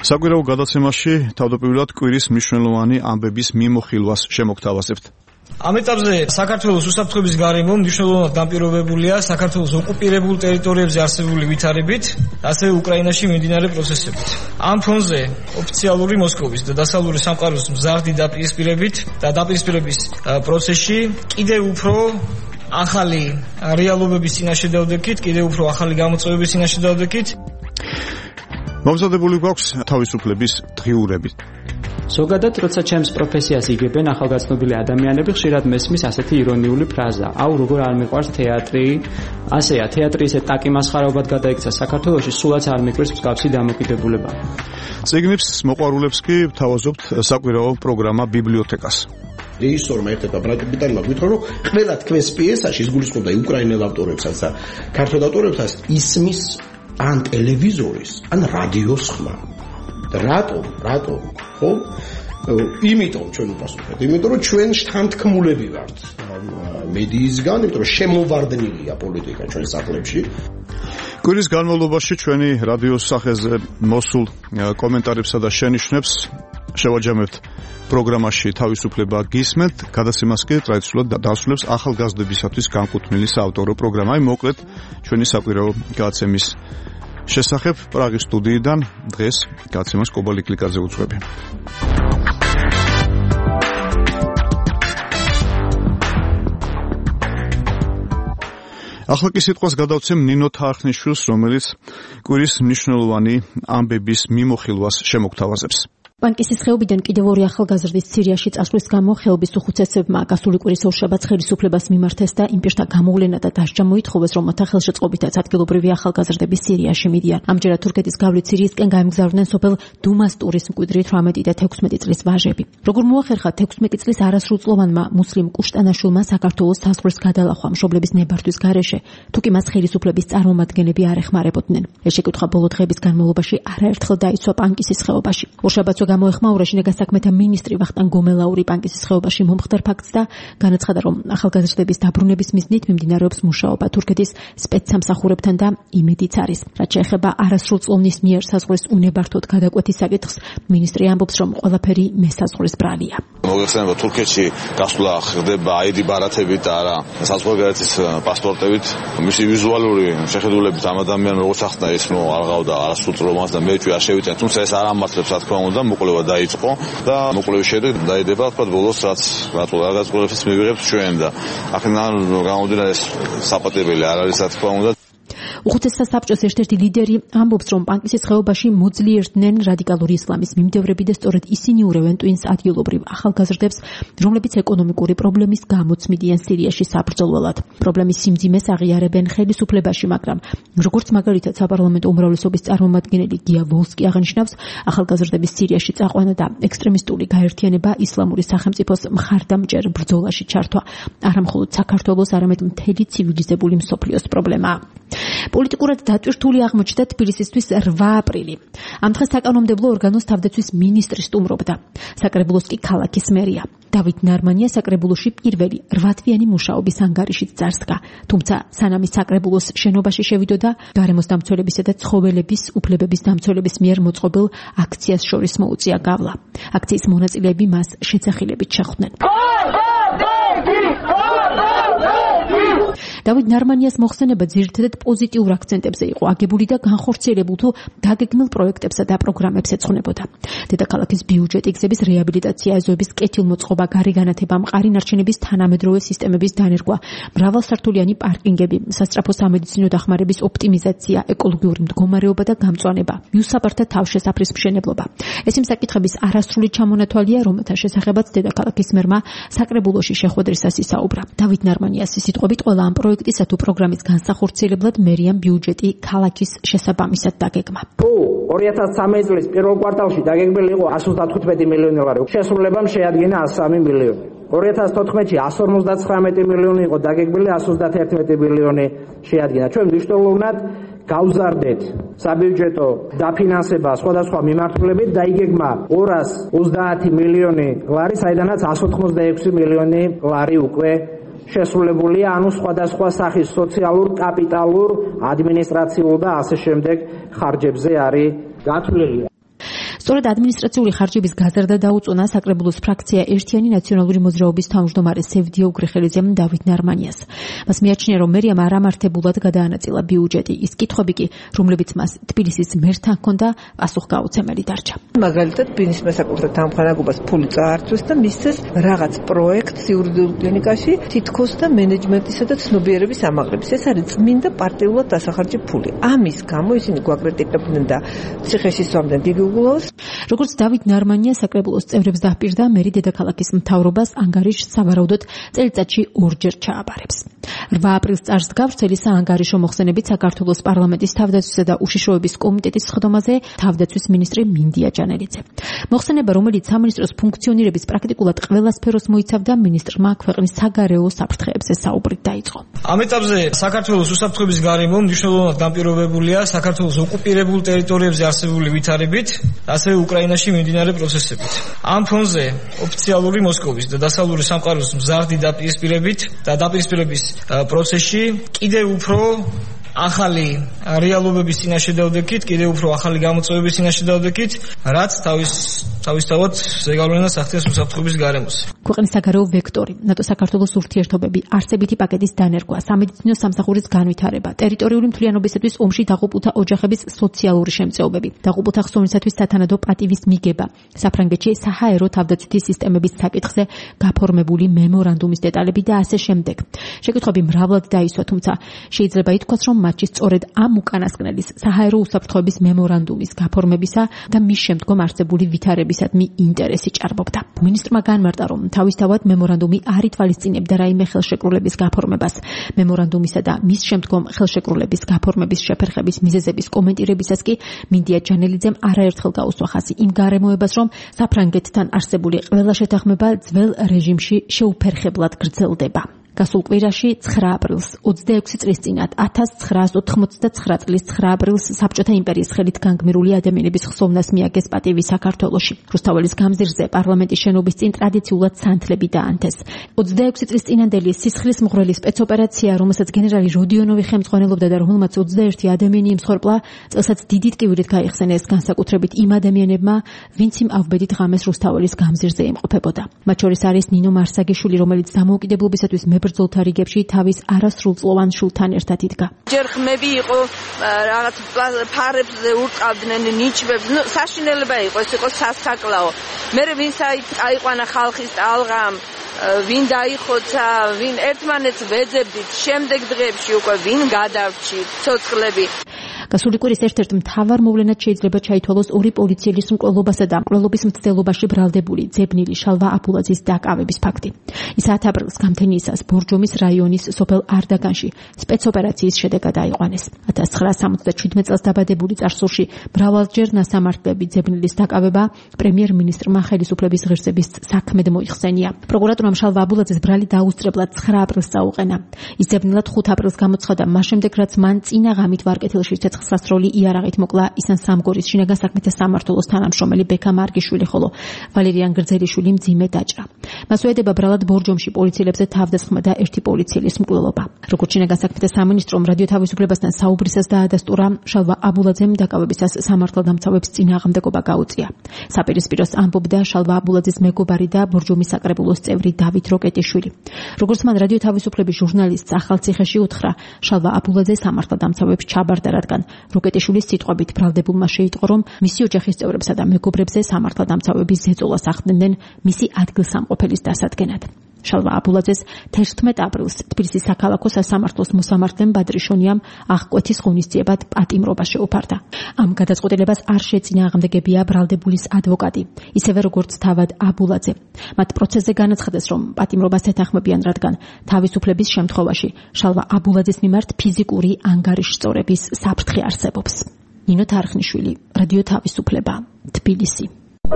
საკვირაო გადაცემაში თავდაპირველად კვირის მნიშვნელოვანი ამბების მიმოხილვას შემოგთავაზებთ. ამ ეტაპზე საქართველოს უსაფრთხოების გარემო მნიშვნელოვნად განპირობებულია საქართველოს ოკუპირებულ ტერიტორიებზე არსებული ვითარებით, ასევე უკრაინაში მიმდინარე პროცესებით. ამ ფონზე ოფიციალური მოსკოვის და დასავლური სამყაროს მზარდი დაპირისპირების პროცესში კიდევ უფრო ახალი რეალობების წინაშე დავდექით, კიდევ უფრო ახალი გამოწვევების წინაშე დავდექით. მომზადებული გვაქვს თავისუფლების დღიურები. ზოგადად, როცა ჩემს პროფესიას იგებენ ახალგაზრდობილი ადამიანები, ხშირად მესმის ასეთი ირონიული ფრაზა: "აუ, როგორ არ მიყვარს თეატრი?" ასეა, თეატრი ისე ტაკიმასხარაობად გადაიქცა საქართველოში, სულაც არ მიყვარს მსგავსი დამოკიდებულება. წიგნებს მოყვარულებს კი ვთავაზობთ საკვირაო პროგრამა ბიბლიოთეკას. რეჟისორმა ერთ-ერთმა ბრატბიტანმა გვითხრა, რომ ყველა თქვენს პიესაში ისგულისხმობდა უკრაინელ ავტორებსაც და ქართულ ავტორებსაც ისმის ან ტელევიზორის, ან რადიოს ხმა. და რატომ? ხო? იმიტომ ჩვენ უპასუხეთ, იმიტომ რომ ჩვენ შთანთქმულები ვართ მედიისგან, იმიტომ რომ შემოვარდნილია პოლიტიკა ჩვენ სახლებში. კვირის განმავლობაში ჩვენი რადიოს სახეზე მოსულ კომენტარებსა და შენიშვნებს შევაჯამებთ პროგრამაში თავისუფლება გისმენთ, გადაცემას კი ტრადიციულად დასრულებს ახალგაზრდებისათვის განკუთვნილი საავტორო პროგრამა. მოკლედ ჩვენი საკვირაო გადაცემის შესახებ პრაღის სტუდიიდან დღეს გადაცემას კობალი კლიკაძე უძღვები. ახლა კი სიტყვას გადავცემ ნინო თარხნიშვილს, რომელიც კვირის მნიშვნელოვანი ამბების მიმოხილვას შემოგთავაზებს. პანკისის ხეობიდან კიდევ ორი ახალგაზრდის სირიაში წასვლის გამო ხეობის უხუცესებმა გასული კვირის ორშაბათს ხელისუფლებას მიმართეს და იმ პირთა გამოვლენა და დასჯა მოითხოვეს, რომ მოთა ხელშეწყობითაც ადგილობრივი ახალგაზრდები სირიაში მიდიან. ამჯერად თურქეთის გავლით სირიისკენ გაემგზავრნენ სოფელ დუმასტურის მკვიდრი 18 და 16 წლის ვაჟები. როგორ მოახერხა 16 წლის არასრულწლოვანმა მუსლიმ კუშტანაშვილმა საქართველოს საზღვრს გადალახვა მშობლების ნებართვის გარეშე, თუკი მას ხელისუფლების წარმომადგენლები არ ეხმარებოდნენ. ეს შეკითხვა ბოლო დღეების განმავლობაში არაერთხელ დაიცვა პანკისის ხეობაში. ორშაბათს გამოეხმაურა შინაგან საქმეთა მინისტრი ვახტანგ გომელაური პანკისის ხეობაში მომხდარ ფაქტს და განაცხადა, რომ ახალგაზრდების დაბრუნების მიზნით მიმდინარეობს მუშაობა თურქეთის სპეცსამსახურებთან და იმედიც არის. რაც შეეხება არასრულწლოვნის მიერ საზღვრის უნებართოდ გადაკვეთის საკითხს, მინისტრი ამბობს, რომ ყველაფერი მესაზღვრის ბრალია. მოგეხსენება თურქეთში გასვლა ხდება ID ბარათებით და არა საზღვარგარეთის პასპორტებით. მისი ვიზუალური შეხედულებით ამ ადამიანს როგორც ახსნა ის რომ არ ყავდა არასრულწლოვანს და მეჩვი არ შევიწენ, თუმცა ეს არ ამართლებს რა თქმა უნდა. მოკვლევა დაიწყო და მოკვლევის შემდეგ დაიდება თქვა ბოლოს რაც რაგაზრდებს მივიღებთ ჩვენ და აქედან გამომდინარე ეს საპატებელი არ არის რა თქმა უნდა. უხუცესთა საბჭოს ერთ-ერთი ლიდერი ამბობს, რომ პანკისის ხეობაში მოძლიერდნენ რადიკალური ისლამის მიმდევრები და სწორედ ისინი ურევენ ტვინს ადგილობრივ ახალგაზრდებს, რომლებიც ეკონომიკური პრობლემის გამო წმიდიან სირიაში საბრძოლველად. პრობლემის სიმძიმეს აღიარებენ ხელისუფლებაში, მაგრამ როგორც მაგალითად საპარლამენტო უმრავლესობის წარმომადგენელი გია ვოლსკი აღნიშნავს, ახალგაზრდების სირიაში წაყვანა და ექსტრემისტული გაერთიანება ისლამური სახელმწიფოს მხარდამჭერ ბრძოლაში ჩართვა არა მხოლოდ საქართველოს, არამედ მთელი ცივილიზებული მსოფლიოს პრობლემაა. პოლიტიკურად დატვირთული აღმოჩნდა თბილისისთვის 8 აპრილი. ამ დღეს საკანონმდებლო ორგანოს თავდაცვის მინისტრი სტუმრობდა. საკრებულოს კი ქალაქის მერია. დავით ნარმანია საკრებულოში პირველი 8 თვიანი მუშაობის ანგარიშით წარსდგა. თუმცა სანამ ის საკრებულოს შენობაში შევიდოდა, გარემოს დამცველებისა და ცხოველების უფლებების დამცველების მიერ მოწყობილ აქციას შორის მოუწია გავლა. აქციის მონაწილეები მას შეცახილებით შეხვდნენ. დავით ნარმანიას მოხსენება ძირითადად პოზიტიურ აქცენტებზე იყო აგებული და განხორციელებულ თუ დაგეგმილ პროექტებსა და პროგრამებს ეძღვნებოდა. დედაქალაქის ბიუჯეტი, გზების რეაბილიტაცია, ეზოების კეთილმოწყობა, გარიგანათება, მყარი ნარჩენების თანამედროვე სისტემების დანერგვა, მრავალსართულიანი პარკინგები, სასწრაფო სამედიცინო დახმარების ოპტიმიზაცია, ეკოლოგიური მდგომარეობა და გამწვანება, მიუსაბართა თავშესაფრის მშენებლობა. ეს იმ საკითხების არასრული ჩამონათვალია, რომელთა შესახებაც დედაქალაქის მერმა საკრებულოში შეხვედრისას ისაუბრა. დავით ნარმანიას სიტყვებით ყველა ამ პროექტისა თუ პროგრამის განსახორციელებლად მერიამ ბიუჯეტი ქალაქის შესაბამისად დაგეგმა. 2013 წლის პირველ კვარტალში დაგეგმილი იყო 115 მილიონი ლარი. შესრულებამ შეადგინა 103 მილიონი. 2014-ში 159 მილიონი იყო დაგეგმილი, 131 მილიონი შეადგინა. ჩვენ მნიშვნელოვნად გავზარდეთ საბიუჯეტო დაფინანსება სხვადასხვა მიმართულებით და იგეგმა 230 მილიონი ლარი, საიდანაც 186 მილიონი ლარი უკვე შესრულებულია, ანუ სხვადასხვა სახის სოციალურ, კაპიტალურ, ადმინისტრაციულ და ასე შემდეგ ხარჯებზე არის გათვლილი. სწორედ ადმინისტრაციული ხარჯების გაზრდა დაუწუნა საკრებულოს ფრაქცია ერთიანი ნაციონალური მოძრაობის თავმჯდომარე სევდიო გრეხელიძემ დავით ნარმანიას. მას მიაჩნია, რომ მერიამ არამართებულად გადაანაწილა ბიუჯეტი. ის კითხვები კი, რომლებიც მას თბილისის მერთან ჰქონდა, პასუხგაუცემელი დარჩა. მაგალითად, ბინის მოსაკუთრებელ თანხმოვანობას ფული წაართვეს და მისცეს რაღაც პროექტს იურიდიულ კლინიკაში თითქოს და მენეჯმენტისა და ცნობიერების ამაღლების. ეს არის წმინდა პარტიულად დასახარჯი ფული. ამის გამო ისინი გვაკრიტიკებდნენ და ციხეში სვამდნენ გიგუგულაოს. როგორც დავით ნარმანია საკრებულოს წევრებს დაჰპირდა, მერი დედაქალაქის მთავრობას ანგარიშს სავარაუდოდ წელიწადში ორჯერ ჩააბარებს. 8 აპრილს წარს გავრცელი საანგარიშო მოხსენებით საქართველოს პარლამენტის თავდაცვისა და უშიშროების კომიტეტის სხდომაზე თავდაცვის მინისტრი მინდია ჯანელიძე. მოხსენება, რომელიც სამინისტროს ფუნქციონირების პრაქტიკულად ყველა სფეროს მოიცავდა, მინისტრმა ქვეყნის საგარეო საფრთხეებზე საუბრით დაიწყო. ამ ეტაპზე საქართველოს უსაფრთხოების გარემო მნიშვნელოვნად განპირობებულია საქართველოს ოკუპირებულ ტერიტორიებზე არსებული ვითარებით, ასევე უკრაინაში მიმდინარე პროცესებით. ამ ფონზე ოფიციალური მოსკოვის და დასავლური სამყაროს მზარდი დაპირისპირების პროცესში კიდევ უფრო ახალი რეალობების წინაშე დავდექით, კიდევ უფრო ახალი გამოწვევების წინაშე დავდექით, რაც თავისთავად ზეგავლენას ახდენს უსაფრთხოების გარემოს. ქვეყნის საგარეო ვექტორი, ნატო-საქართველოს ურთიერთობები, არსებითი პაკეტის დანერგვა, სამედიცინო სამსახურის განვითარება, ტერიტორიული მთლიანობისათვის ომში დაღუპულთა ოჯახების სოციალური შემწეობები, დაღუპულთა ხსოვნისათვის სათანადო პატივის მიგება, საფრანგეთში საჰაერო თავდაცვითი სისტემების საკითხზე გაფორმებული მემორანდუმის დეტალები და ასე შემდეგ. შეკითხვები მრავლად დაისვა, თუმცა შეიძლება ითქვას, რომ მათში სწორედ ამ უკანასკნელის საჰაერო უსაფრთხოების მემორანდუმის გაფორმებისა და მის შემდგომ არსებული ვითარებისადმი ინტერესი ჭარბობდა. მინისტრმა განმარტა, რომ თავისთავად მემორანდუმი არ ითვალისწინებდა რაიმე ხელშეკრულების გაფორმებას. მემორანდუმისა და მის შემდგომ ხელშეკრულების გაფორმების შეფერხების მიზეზების კომენტირებისას კი მინდია ჯანელიძემ არაერთხელ გაუსვა ხაზი იმ გარემოებას, რომ საფრანგეთთან არსებული ყველა შეთანხმება ძველ რეჟიმში შეუფერხებლად გრძელდება. გასულ კვირაში 9 აპრილს 26 წლის წინათ 1989 წლის 9 აპრილს საბჭოთა იმპერიის ხელით განგმირული ადამიანების ხსოვნას მიაგეს პატივი საქართველოში. რუსთაველის გამზირზე პარლამენტის შენობის წინ ტრადიციულად სანთლები დაანთეს. 26 წლის წინანდელი სისხლის მღვრელი სპეცოპერაცია, რომელსაც გენერალი როდიონოვი ხელმძღვანელობდა და რომელმაც 21 ადამიანი იმსხვერპლა, წელსაც დიდი ტკივილით გაიხსენეს განსაკუთრებით იმ ადამიანებმა, ვინც იმ ავბედით ღამეს რუსთაველის გამზირზე იმყოფებოდა. მათ შორის არის ნინო მარსაგიშვილი, რომელიც დამოუკიდებლობისათვის ბრძოლთა რიგებში თავის არასრულწლოვან შულთან ერთად იდგა. ჯერ ხმები იყო რაღაც ფარებზე ურყავდნენ ნიჩბებს, საშინელება იყო, ეს იყო სასაკლაო. მე ვინც აიყვანა ხალხის ტალღამ, ვინ დაიხოცა, ვინ ერთმანეთს ვეძებდით, შემდეგ დღეებში უკვე ვინ გადავრჩით ცოცხლები. გასული კვირის ერთ-ერთ მთავარ მოვლენად შეიძლება ჩაითვალოს ორი პოლიციელის მკვლელობასა და მკვლელობის მცდელობაში ბრალდებული ძებნილი შალვა აბულაძის დაკავების ფაქტი. ის 10 აპრილს გამთენიისას ბორჯომის რაიონის სოფელ არდაგანში სპეცოპერაციის შედეგად აიყვანეს. 1977 წელს დაბადებული წარსულში მრავალჯერ ნასამართლები ძებნილის დაკავება პრემიერ-მინისტრმა ხელისუფლების ღირსების საქმედ მოიხსენია. პროკურატურამ შალვა აბულაძეს ბრალი დაუსწრებლად 9 აპრილს წაუყენა. ის ძებნილად 5 აპრილს გამოცხადა, მას შემდეგ რაც მან წინა ღამით ვარკეთილში ცეცხლსასროლი იარაღით მოკლა ისან სამგორის შინაგან საქმეთა სამმართველოს თანამშრომელი ბექა მარგიშვილი, ხოლო ვალერიან გრძელიშვილი მძიმე დაჭრა. მას უედება ბრალად ბორჯომში პოლიციელებზე თავდასხმა და ერთი პოლიციელის მკვლელობა. როგორც შინაგან საქმეთა სამინისტრომ რადიო თავისუფლებასთან საუბრისას დაადასტურა, შალვა აბულაძემ დაკავებისას სამართალდამცავებს წინააღმდეგობა გაუწია. საპირისპიროს ამბობდა შალვა აბულაძის მეგობარი და ბორჯომის საკრებულოს წევრი დავით როკეტიშვილი. როგორც მან რადიო თავისუფლების ჟურნალისტს ახალციხეში უთხრა, შალვა აბულაძე სამართალდამცავებს ჩაბარდა, რადგან როკეტიშვილის სიტყვებით ბრალდებულმა შეიტყო, რომ მისი ოჯახის წევრებსა და მეგობრებზე სამართალდამცავების ზეწოლას ახდენდნენ მისი ადგილსამყოფელის დასადგენად. შალვა აბულაძეს 11 აპრილს თბილისის საქალაქო სასამართლოს მოსამართლემ ბადრიშონიამ აღკვეთის ღონისძიებად პატიმრობა შეუფარდა. ამ გადაწყვეტილებას არ შეწინააღმდეგებია ბრალდებულის ადვოკატი, ისევე როგორც თავად აბულაძე. მათ პროცესზე განაცხადეს, რომ პატიმრობას ეთანხმებიან, რადგან თავისუფლების შემთხვევაში შალვა აბულაძის მიმართ ფიზიკური ანგარიშსწორების საფრთხე არსებობს. ნინო თარხნიშვილი, რადიო თავისუფლება, თბილისი.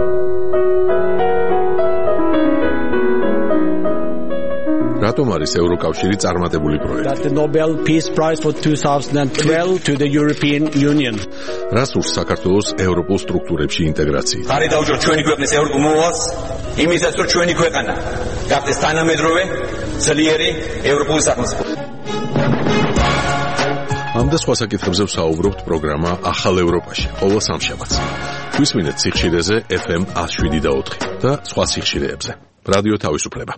რატომ არის ევროკავშირი წარმატებული პროექტი? That the Nobel Peace Prize for 2012 to the European Union. რას ურს საქართველოს ევროპულ სტრუქტურებში ინტეგრაცია? ხარი დაუჭიროთ ჩვენი ქვეყნის ევროპულ მოვალს, იმისაც რომ ჩვენი ქვეყანა გახდეს თანამედროვე, ძლიერი ევროპული სახელმწიფო. ამ ამ და სხვა საკითხებზე ვსაუბრობთ პროგრამა ახალ ევროპაში, ყოველ სამშაბათს. გვისმინეთ სიხშირეზე FM 107.4 და სხვა სიხშირეებზე. რადიო თავისუფლება.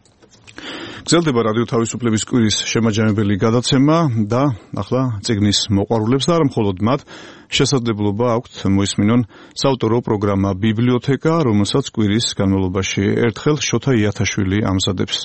გრძელდება რადიო თავისუფლების კვირის შემაჯამებელი გადაცემა და ახლა წიგნის მოყვარულებს და არა მხოლოდ მათ შესაძლებლობა აქვთ მოისმინონ საავტორო პროგრამა ბიბლიოთეკა, რომელსაც კვირის განმავლობაში ერთხელ შოთა იათაშვილი ამზადებს.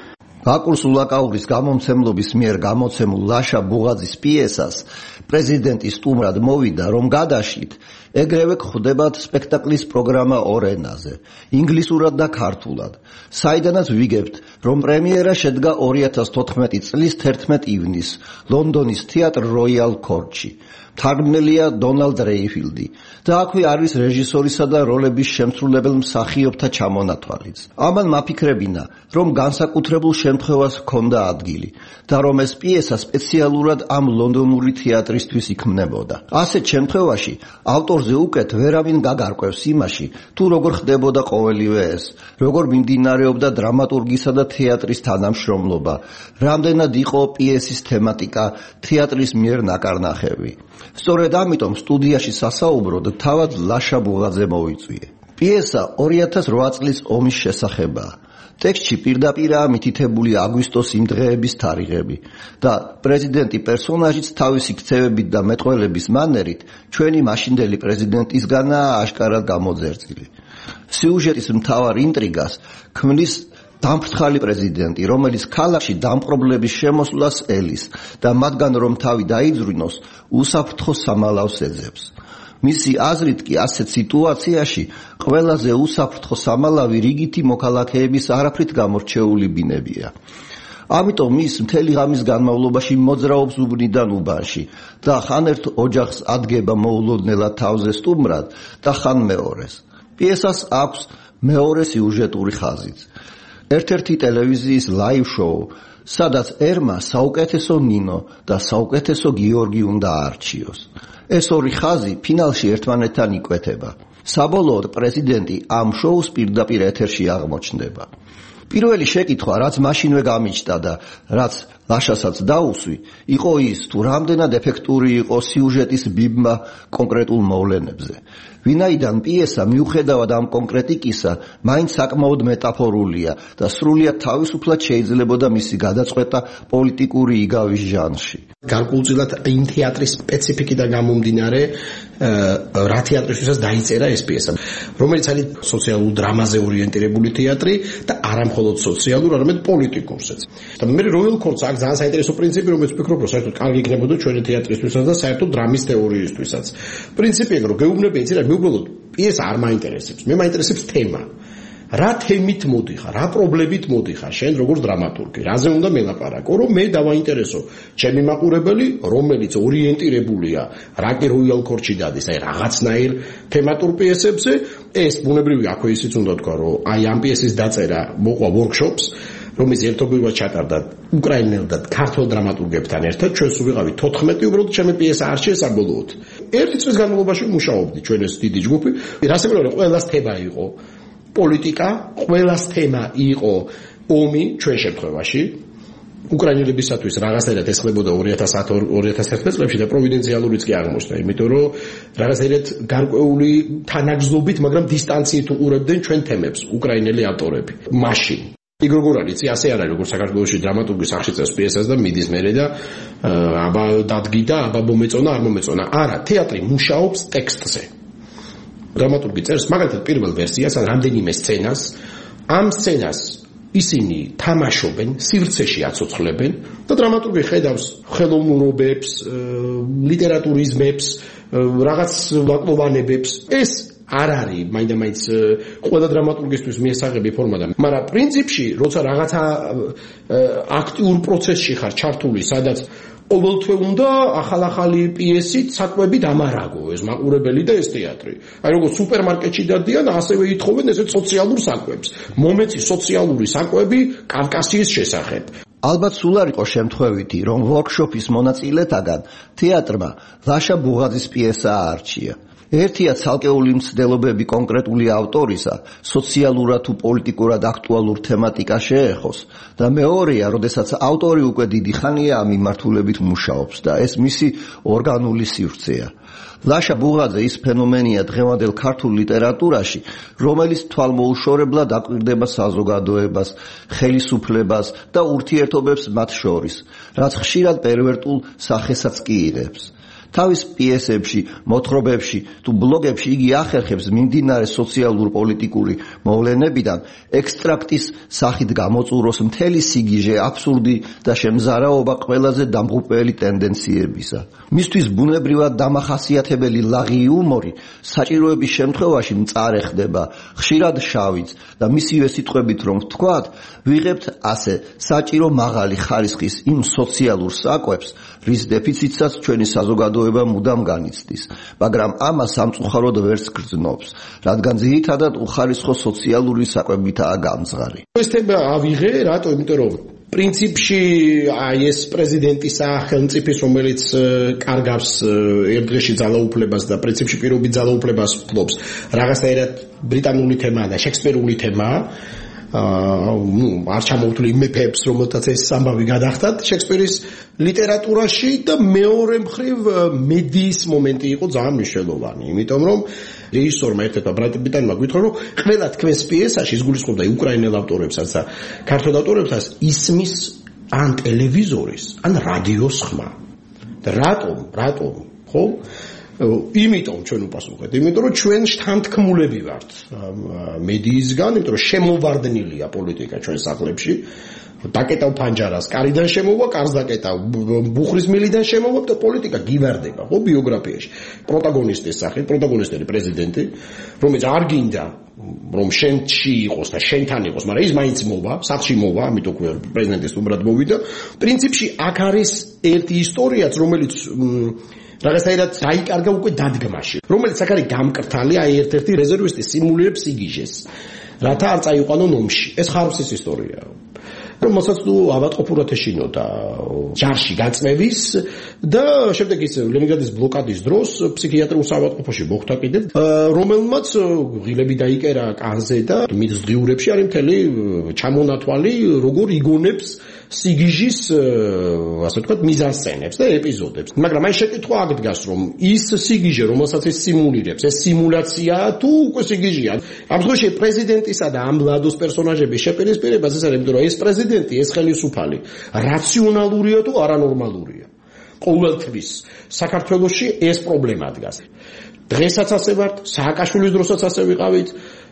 ბაკურ სულაკაურის გამომცემლობის მიერ გამოცემულ ლაშა ბუღაძის პიესას პრეზიდენტი სტუმრად მოვიდა, რომ გადაშლით ეგრევე გვხვდებათ სპექტაკლის პროგრამა ორ ენაზე, ინგლისურად და ქართულად, საიდანაც ვიგებთ, რომ პრემიერა შედგა 2014 წლის 11 ივნისს ლონდონის თეატრ როიალ კორტში. თარგმნელია დონალდ რეიფილდი და აქვე არის რეჟისორისა და როლების შემსრულებელ მსახიობთა ჩამონათვალიც. ამან მაფიქრებინა, რომ განსაკუთრებულ შემთხვევას ჰქონდა ადგილი და რომ ეს პიესა სპეციალურად ამ ლონდონური თეატრისთვის იქმნებოდა. ასეთ შემთხვევაში ავტორზე უკეთ ვერავინ გაგარკვევს იმაში, თუ როგორ ხდებოდა ყოველივე ეს, როგორ მიმდინარეობდა დრამატურგისა და თეატრის თანამშრომლობა, რამდენად იყო პიესის თემატიკა, თეატრის მიერ ნაკარნახევი. სწორედ ამიტომ სტუდიაში სასაუბროდ თავად ლაშა ბუღაძე მოვიწვიე. პიესა 2008 წლის ომის შესახებაა. ტექსტში პირდაპირაა მითითებული აგვისტოს იმ დღეების თარიღები და პრეზიდენტი პერსონაჟიც თავისი ქცევებით და მეტყველების მანერით ჩვენი მაშინდელი პრეზიდენტისგანაა აშკარად გამოძერწილი. სიუჟეტის მთავარ ინტრიგას ქმნის დამფრთხალი პრეზიდენტი, რომელიც ქალაქში დამპყრობლების შემოსვლას ელის და მათგან რომ თავი დაიძვრინოს, უსაფრთხო სამალავს ეძებს. მისი აზრით კი ასეთ სიტუაციაში ყველაზე უსაფრთხო სამალავი რიგითი მოქალაქეების არაფრით გამორჩეული ბინებია. ამიტომ ის მთელი ღამის განმავლობაში მოძრაობს უბნიდან უბანში და ხან ერთ ოჯახს ადგება მოულოდნელად თავზე სტუმრად და ხან მეორეს. პიესას აქვს მეორე სიუჟეტური ხაზიც. ერთ-ერთი ტელევიზიის ლაივ შოუ, სადაც ერმა საუკეთესო ნინო და საუკეთესო გიორგი უნდა აარჩიოს. ეს ორი ხაზი ფინალში ერთმანეთთან იკვეთება. საბოლოოდ პრეზიდენტი ამ შოუს პირდაპირ ეთერში აღმოჩნდება. პირველი შეკითხვა, რაც მაშინვე გამიჩნდა და რაც ლაშასაც დაუსვი, იყო ის, თუ რამდენად ეფექტური იყო სიუჟეტის ბიბმა კონკრეტულ მოვლენებზე. ვინაიდან პიესა მიუხედავად ამ კონკრეტიკისა, მაინც საკმაოდ მეტაფორულია და სრულიად თავისუფლად შეიძლებოდა მისი გადაწყვეტა პოლიტიკური იგავის ჟანრში. გარკვეულწილად იმ თეატრის სპეციფიკიდან გამომდინარე, რა თეატრისთვისაც დაიწერა ეს პიესა, რომელიც არის სოციალურ დრამაზე ორიენტირებული თეატრი და არა მხოლოდ სოციალურ, არამედ პოლიტიკურსაც. და მე როიალ კორტს აქვს ძალიან საინტერესო პრინციპი, რომელიც ვფიქრობ, რომ საერთოდ კარგი იქნებოდა ჩვენი თეატრისთვისაც და საერთოდ დრამის თეორიისთვისაც. პრინციპი ეგ რომ გეუბნები იცი რა, მე უბრალოდ პიესა არ მაინტერესებს, მე მაინტერესებს თემა. რა თემით მოდიხარ, რა პრობლემით მოდიხარ შენ როგორც დრამატურგი, რაზე უნდა მელაპარაკო, რომ მე დავაინტერესო ჩემი მაყურებელი, რომელიც ორიენტირებულია რა კი როიალ კორტში დადის, აი რაღაცნაირ თემატურ პიესებზე, ეს ბუნებრივი აქვე ისიც უნდა თქვა, რომ აი ამ პიესის დაწერა მოყვა ვორქშოპს, რომელიც ერთობლივად ჩატარდა უკრაინელ და ქართულ დრამატურგებთან ერთად, ჩვენ სულ ვიყავით 14, უბრალოდ ჩემი პიესა არ შესაბოლოოდ. ერთი წლის განმავლობაში მუშაობდი ჩვენ ეს დიდი ჯგუფი, რასაკვირველია ყველას თემა იყო პოლიტიკა, ყველას თემა იყო ომი ჩვენ შემთხვევაში. უკრაინელებისათვის რაღაცნაირად ესხმებოდა 2011 წლებში და პროვიდენციალურიც კი აღმოჩნდა, იმიტომ რომ რაღაცნაირად გარკვეული თანაგზნობით, მაგრამ დისტანციით უყურებდნენ ჩვენ თემებს უკრაინელი ავტორები. მაშინ იგორ გორალიცი ასე არ არის, როგორც საქართველოში დრამატურგი სახში წერს პიესას და მიდის მერე და აბა დადგი და აბა მომეწონა, არ მომეწონა. არა, თეატრი მუშაობს ტექსტზე. დრამატურგი წერს მაგალითად პირველ ვერსიას ან რამდენიმე სცენას, ამ სცენას ისინი თამაშობენ, სივრცეში აცოცხლებენ და დრამატურგი ხედავს ხელოვნურობებს, ლიტერატურიზმებს, რაღაც ვაკლოვანებებს. ეს არ არის მაინდა-მაინც ყველა დრამატურგისთვის მიესაღები ფორმა და მაგრამ პრინციპში როცა რაღაცა აქტიურ პროცესში ხარ ჩართული, სადაც ყოველთვე უნდა ახალ-ახალი პიესით საკვები დამარაგო ეს მაყურებელი და ეს თეატრი. აი როგორც სუპერმარკეტში დადიან, ასევე ითხოვენ ესეთ სოციალურ საკვებს. მომეცი სოციალური საკვები კავკასიის შესახებ. ალბათ სულ არ იყო შემთხვევითი, რომ ვორქშოპის მონაწილეთაგან თეატრმა ლაშა ბუღაძის პიესა აარჩია. ერთია ცალკეული მცდელობები კონკრეტული ავტორისა, სოციალურად თუ პოლიტიკურად აქტუალურ თემატიკას შეეხოს და მეორეა, როდესაც ავტორი უკვე დიდი ხანია ამ მიმართულებით მუშაობს და ეს მისი ორგანული სივრცეა. ლაშა ბუღაძე ის ფენომენია დღევანდელ ქართულ ლიტერატურაში, რომელიც თვალმოუშორებლად აკვირდება საზოგადოებას, ხელისუფლებას და ურთიერთობებს მათ შორის, რაც ხშირად პერვერტულ სახესაც კი იღებს. თავის პიესებში, მოთხრობებში თუ ბლოგებში იგი ახერხებს მიმდინარე სოციალურ-პოლიტიკური მოვლენებიდან ექსტრაქტის სახით გამოწუროს მთელი სიგიჟე აბსურდი და შემზარავობა ყველაზე დამღუპველი ტენდენციებისა. მისთვის ბუნებრივად დამახასიათებელი ლაღი იუმორი საჭიროების შემთხვევაში მწარე ხდება, ხშირად შავიც და მისივე სიტყვებით რომ ვთქვათ, ვიღებთ ასე საჭირო მაღალი ხარისხის იმ სოციალურ საკვებს, რის დეფიციტსაც ჩვენი საზოგადოება მუდამ განიცდის, მაგრამ ამას სამწუხაროდ ვერც გრძნობს, რადგან ძირითადად უხარისხო სოციალური საკვებითაა გამძღარი. ეს თემა ავიღე, რატო? იმიტომ რომ პრინციპში ეს პრეზიდენტის სახელმწიფოს, რომელიც კარგავს ერთ დღეში ძალაუფლებას და პრინციპში პირობით ძალაუფლებას ფლობს, რაღაცნაირად ბრიტანული თემაა და შექსპირული თემაა. არ ჩამოვთვლი მეფეებს, რომელთაც ეს ამბავი გადახდათ შექსპირის ლიტერატურაში და მეორე მხრივ მედიის მომენტი იყო ძალიან მნიშვნელოვანი, იმიტომ რომ რეჟისორმა ერთ-ერთმა ბრად პიტანმა გვითხრა, რომ ყველა თქვენს პიესაში ის გულისხმობდა უკრაინელ ავტორებსაც და ქართულ ავტორებსაც ისმის ან ტელევიზორის, ან რადიოს ხმა. და რატომ, ხო? იმიტომ ჩვენ უპასუხეთ, იმიტომ რომ ჩვენ შთანთქმულები ვართ მედიისგან, იმიტომ რომ შემოვარდნილია პოლიტიკა ჩვენ სახლებში. დაკეტავ ფანჯარას, კარიდან შემოვა, კარს დაკეტავ, ბუხრის მილიდან შემოვა და პოლიტიკა გივარდება, ხო, ბიოგრაფიაში. პროტაგონისტის სახით, პროტაგონისტი პრეზიდენტი, რომელიც არ გინდა რომ შენში იყოს და შენთან იყოს, მაგრამ ის მაინც მოვა, სახლში მოვა, ამიტომ პრეზიდენტის უბრალოდ მოვიდა. პრინციპში აქ არის ერთი ისტორიაც, რომელიც რაღაცნაირად დაიკარგა უკვე დადგმაში, რომელიც აქ არის გამკრთალი, აი ერთ-ერთი რეზერვისტი სიმულირებს სიგიჟეს, რათა არ წაიყვანონ ომში. ეს ხარვსის ისტორიაა. რომელსაც თუ ავატყოფურად ეშინოდა ჯარში გაწმევის და შემდეგ ის ლენინგრადის ბლოკადის დროს ფსიქიატრიულ საავადმყოფოში მოხვდა კიდევ, რომელმაც ღილები დაიკერა კანზე და მის დღიურებში არის მთელი ჩამონათვალი, როგორ იგონებს სიგიჟის, ასე ვთქვათ, მიზანსცენებს და ეპიზოდებს. მაგრამ აი შეკითხვა აქ დგას, რომ ის სიგიჟე, რომელსაც ის სიმულირებს, ეს სიმულაციაა თუ უკვე სიგიჟეა? ამ შემთხვევაში პრეზიდენტისა და ამ ლადოს პერსონაჟების შეპირისპირებას ეს არის, რომ ეს პრეზიდენტი, ეს ხელისუფალი რაციონალურია თუ არანორმალურია. ყოველთვის საქართველოში ეს პრობლემა დგას. დღესაც ასე ვართ, სააკაშვილის დროსაც ასე ვიყავით,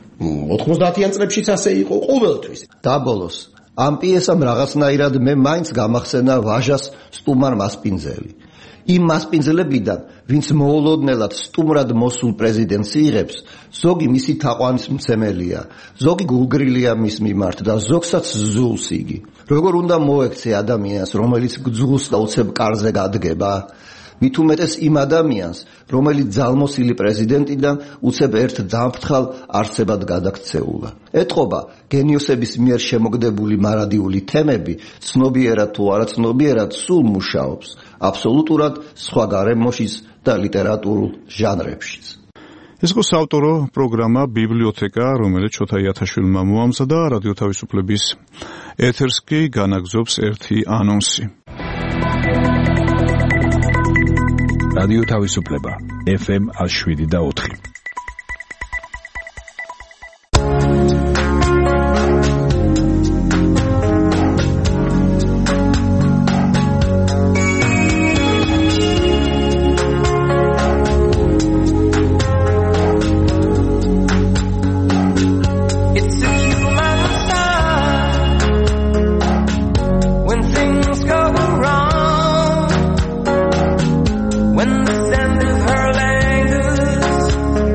90-იან წლებშიც ასე იყო, ყოველთვის. დაბოლოს ამ პიესამ რაღაცნაირად მე მაინც გამახსენა ვაჟას სტუმარ მასპინძელი. იმ მასპინძლებიდან, ვინც მოულოდნელად სტუმრად მოსულ პრეზიდენტს იღებს, ზოგი მისი თაყვანისმცემელია, ზოგი გულგრილია მის მიმართ და ზოგსაც ზულს იგი. როგორ უნდა მოექცე ადამიანს, რომელიც გძულს და უცებ კარზე გადგება? მით უმეტეს იმ ადამიანს, რომელიც ძალმოსილი პრეზიდენტიდან უცებ ერთ დამფრთხალ არსებად გადაქცეულა. ეტყობა გენიოსების მიერ შემოგდებული მარადიული თემები, ცნობიერად თუ არაცნობიერად სულ მუშაობს, აბსოლუტურად სხვა გარემოშიც და ლიტერატურულ ჟანრებშიც. ეს იყო საავტორო პროგრამა ბიბლიოთეკა, რომელიც ჩოთა იათაშვილმა მოამზადა, რადიო თავისუფლების ეთერს კი განაგზობს ერთი ანონსი. რადიო თავისუფლება FM 107.4. When the sand of her language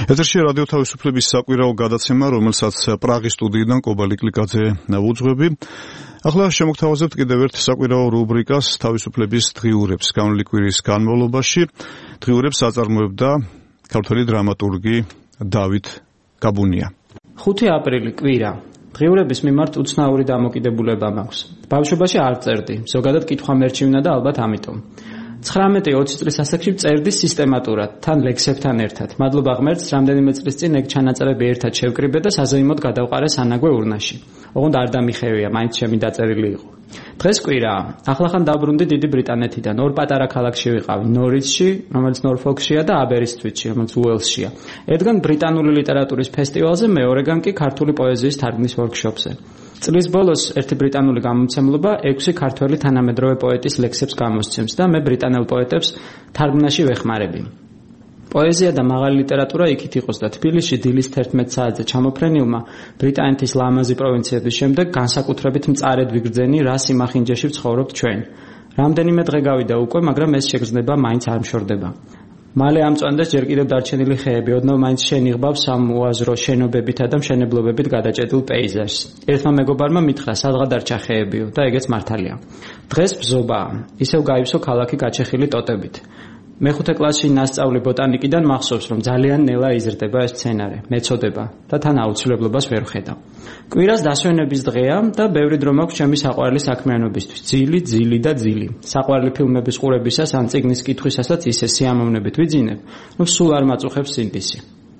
ეთერში რადიო თავისუფლების საკვირაო გადაცემა, რომელსაც პრაღის სტუდიიდან კობალი კლიკაძე ვუძღვები. ახლა შემოგთავაზებთ კიდევ ერთ საკვირაო რუბრიკას თავისუფლების დღიურებს. განვლილი კვირის განმავლობაში დღიურებს აწარმოებდა ქართველი დრამატურგი დავით გაბუნია. 5 აპრილი კვირა. დღიურების მიმართ უცნაური დამოკიდებულება მაქვს. ბავშვობაში არ წერდი, ზოგადად კითხვა მერჩივნა და ალბათ ამიტომ. 19-20 წლის ასაკში წერდი სისტემატურად, თან ლექსებთან ერთად. მადლობა ღმერთს, რამდენიმე წლის წინ ეგ ჩანაწერები ერთად შევკრიბე და საზეიმოდ გადავყარე სანაგვე ურნაში. ოღონდ არ დამიხევია, მაინც ჩემი დაწერილი იყო. დღეს კვირაა. ახლახან დაბრუნდი დიდი ბრიტანეთიდან. 2 პატარა ქალაქში ვიყავი, ნორიცში, რომელიც ნორფოლკშია და აბერისტვიტში, რომელიც უელსშია. ერთგან ბრიტანული ლიტერატურის ფესტივალზე, მეორეგან კი ქართული პოეზიის თარგმნის ვორქშოპზე. წლის ბოლოს ერთი ბრიტანული გამომცემლობა 6 ქართველი თანამედროვე პოეტის ლექსებს გამოსცემს და მე ბრიტანელ პოეტებს თარგმნაში ვეხმარები. პოეზია და მაღალი ლიტერატურა იქით იყოს და თბილისში დილის 11 საათზე ჩამოფრენილმა ბრიტანეთის ლამაზი პროვინციების შემდეგ განსაკუთრებით მწარედ ვიგრძენი რა სიმახინჯეში ვცხოვრობთ ჩვენ. რამდენიმე დღე გავიდა უკვე, მაგრამ ეს შეგრძნება მაინც არ მშორდება. მალე ამწვანდეს ჯერ კიდევ დარჩენილი ხეები, ოდნავ მაინც შენიღბავს ამ უაზრო შენობებითა და მშენებლობებით გადაჭედილ პეიზაჟს. ერთმა მეგობარმა მითხრა, სადღა დარჩა ხეებიო და ეგეც მართალია. დღეს ბზობაა, ისევ გაივსო ქალაქი გაჩეხილი ტოტებით. მე-5 კლასში ნასწავლი ბოტანიკიდან მახსოვს, რომ ძალიან ნელა იზრდება ეს მცენარე, მეწოდება და თან აუცილებლობას ვერ ვხედავ. კვირას დასვენების დღეა და ბევრი დრო მაქვს ჩემი საყვარელი საქმიანობისთვის. ძილი და ძილი. საყვარელი ფილმების ყურებისას ან წიგნის კითხვისასაც ისე სიამოვნებით ვიძინებ, რომ სულ არ მაწუხებს სინდისი.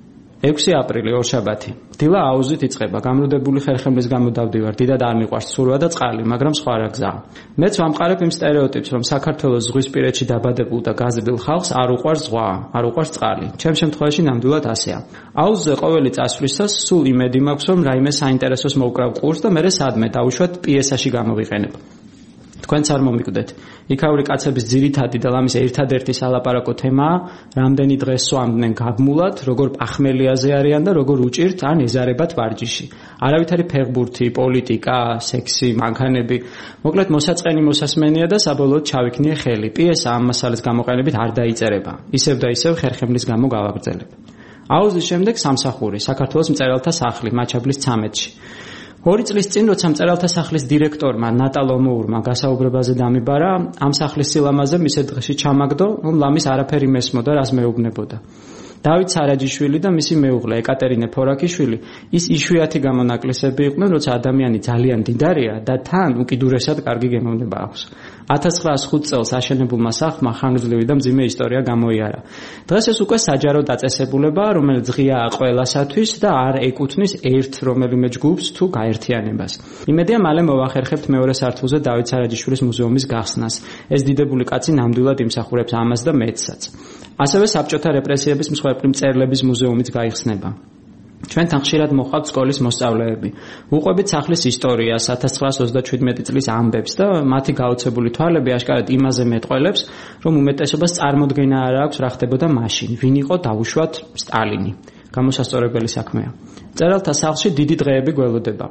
6 აპრილი ორშაბათი. დილა აუზით იწყება. გამრუდებული ხერხემლის გამო დავდივარ. დიდად არ მიყვარს ცურვა და წყალი, მაგრამ სხვა რა გზაა. მეც ვამყარებ იმ სტერეოტიპს, რომ საქართველოს ზღვისპირეთში დაბადებულ და გაზრდილ ხალხს არ უყვარს ზღვა, არ უყვარს წყალი. ჩემ შემთხვევაში ნამდვილად ასეა. აუზზე ყოველი წასვლისას სულ იმედი მაქვს, რომ რაიმე საინტერესოს მოვკრავ ყურს და მერე სადმე დავუშვათ პიესაში გამოვიყენებ. თქვენც არ მომიკვდეთ. იქაური კაცების ძირითადი და ლამის ერთადერთი სალაპარაკო თემაა, რამდენი დღეს სვამდნენ გაბმულად, როგორ პახმელიაზე არიან და როგორ უჭირთ ან ეზარებათ ვარჯიში. არავითარი ფეხბურთი, პოლიტიკა, სექსი, მანქანები. მოკლედ მოსაწყენი მოსასმენია და საბოლოოდ ჩავიქნიე ხელი. პიესა ამ მასალის გამოყენებით არ დაიწერება. ისევ და ისევ ხერხემლის გამო გავაგრძელებ. აუზის შემდეგ სამსახური, საქართველოს მწერალთა სახლი, მაჩაბლის 13-ში. 2 წლის წინ, როცა მწერალთა სახლის დირექტორმა ნატა ლომოურმა გასაუბრებაზე დამიბარა, ამ სახლის სილამაზე მისე დღეში ჩამაგდო, რომ ლამის არაფერი მესმოდა, რას მეუბნებოდა. დავით სარაჯიშვილი და მისი მეუღლე ეკატერინე ფორაკიშვილი ის იშვიათი გამონაკლისები იყვნენ, როცა ადამიანი ძალიან დიდარია და თან უკიდურესად კარგი გემოვნება აქვს. 1905 წელს აშენებულმა სახლმა ხანგრძლივი და მძიმე ისტორია გამოიარა. დღეს ეს უკვე საჯარო დაწესებულებაა, რომელიც ღიაა ყველასათვის და არ ეკუთვნის ერთ რომელიმე ჯგუფს თუ გაერთიანებას. იმედია მალე მოვახერხებთ მეორე სართულზე დავით სარაჯიშვილის მუზეუმის გახსნას. ეს დიდებული კაცი ნამდვილად იმსახურებს ამას და მეცსაც. ასევე საბჭოთა რეპრესიების მსხვერპლი მწერლების მუზეუმიც გაიხსნება. ჩვენთან ხშირად მოხავთ სკოლის მოსწავლეები. უყვებით სახლის ისტორიას, 1927 წლის ამბებს და მათი გაოცებული თვალები აშკარად იმაზე მეტყველებს, რომ უმეტესობას წარმოდგენა არ აქვს რა ხდებოდა მაშინ, ვინ იყო დაუშვათ სტალინი. გამოსასწორებელი საქმეა. მწერალთა სახლში დიდი დღეები გველოდება.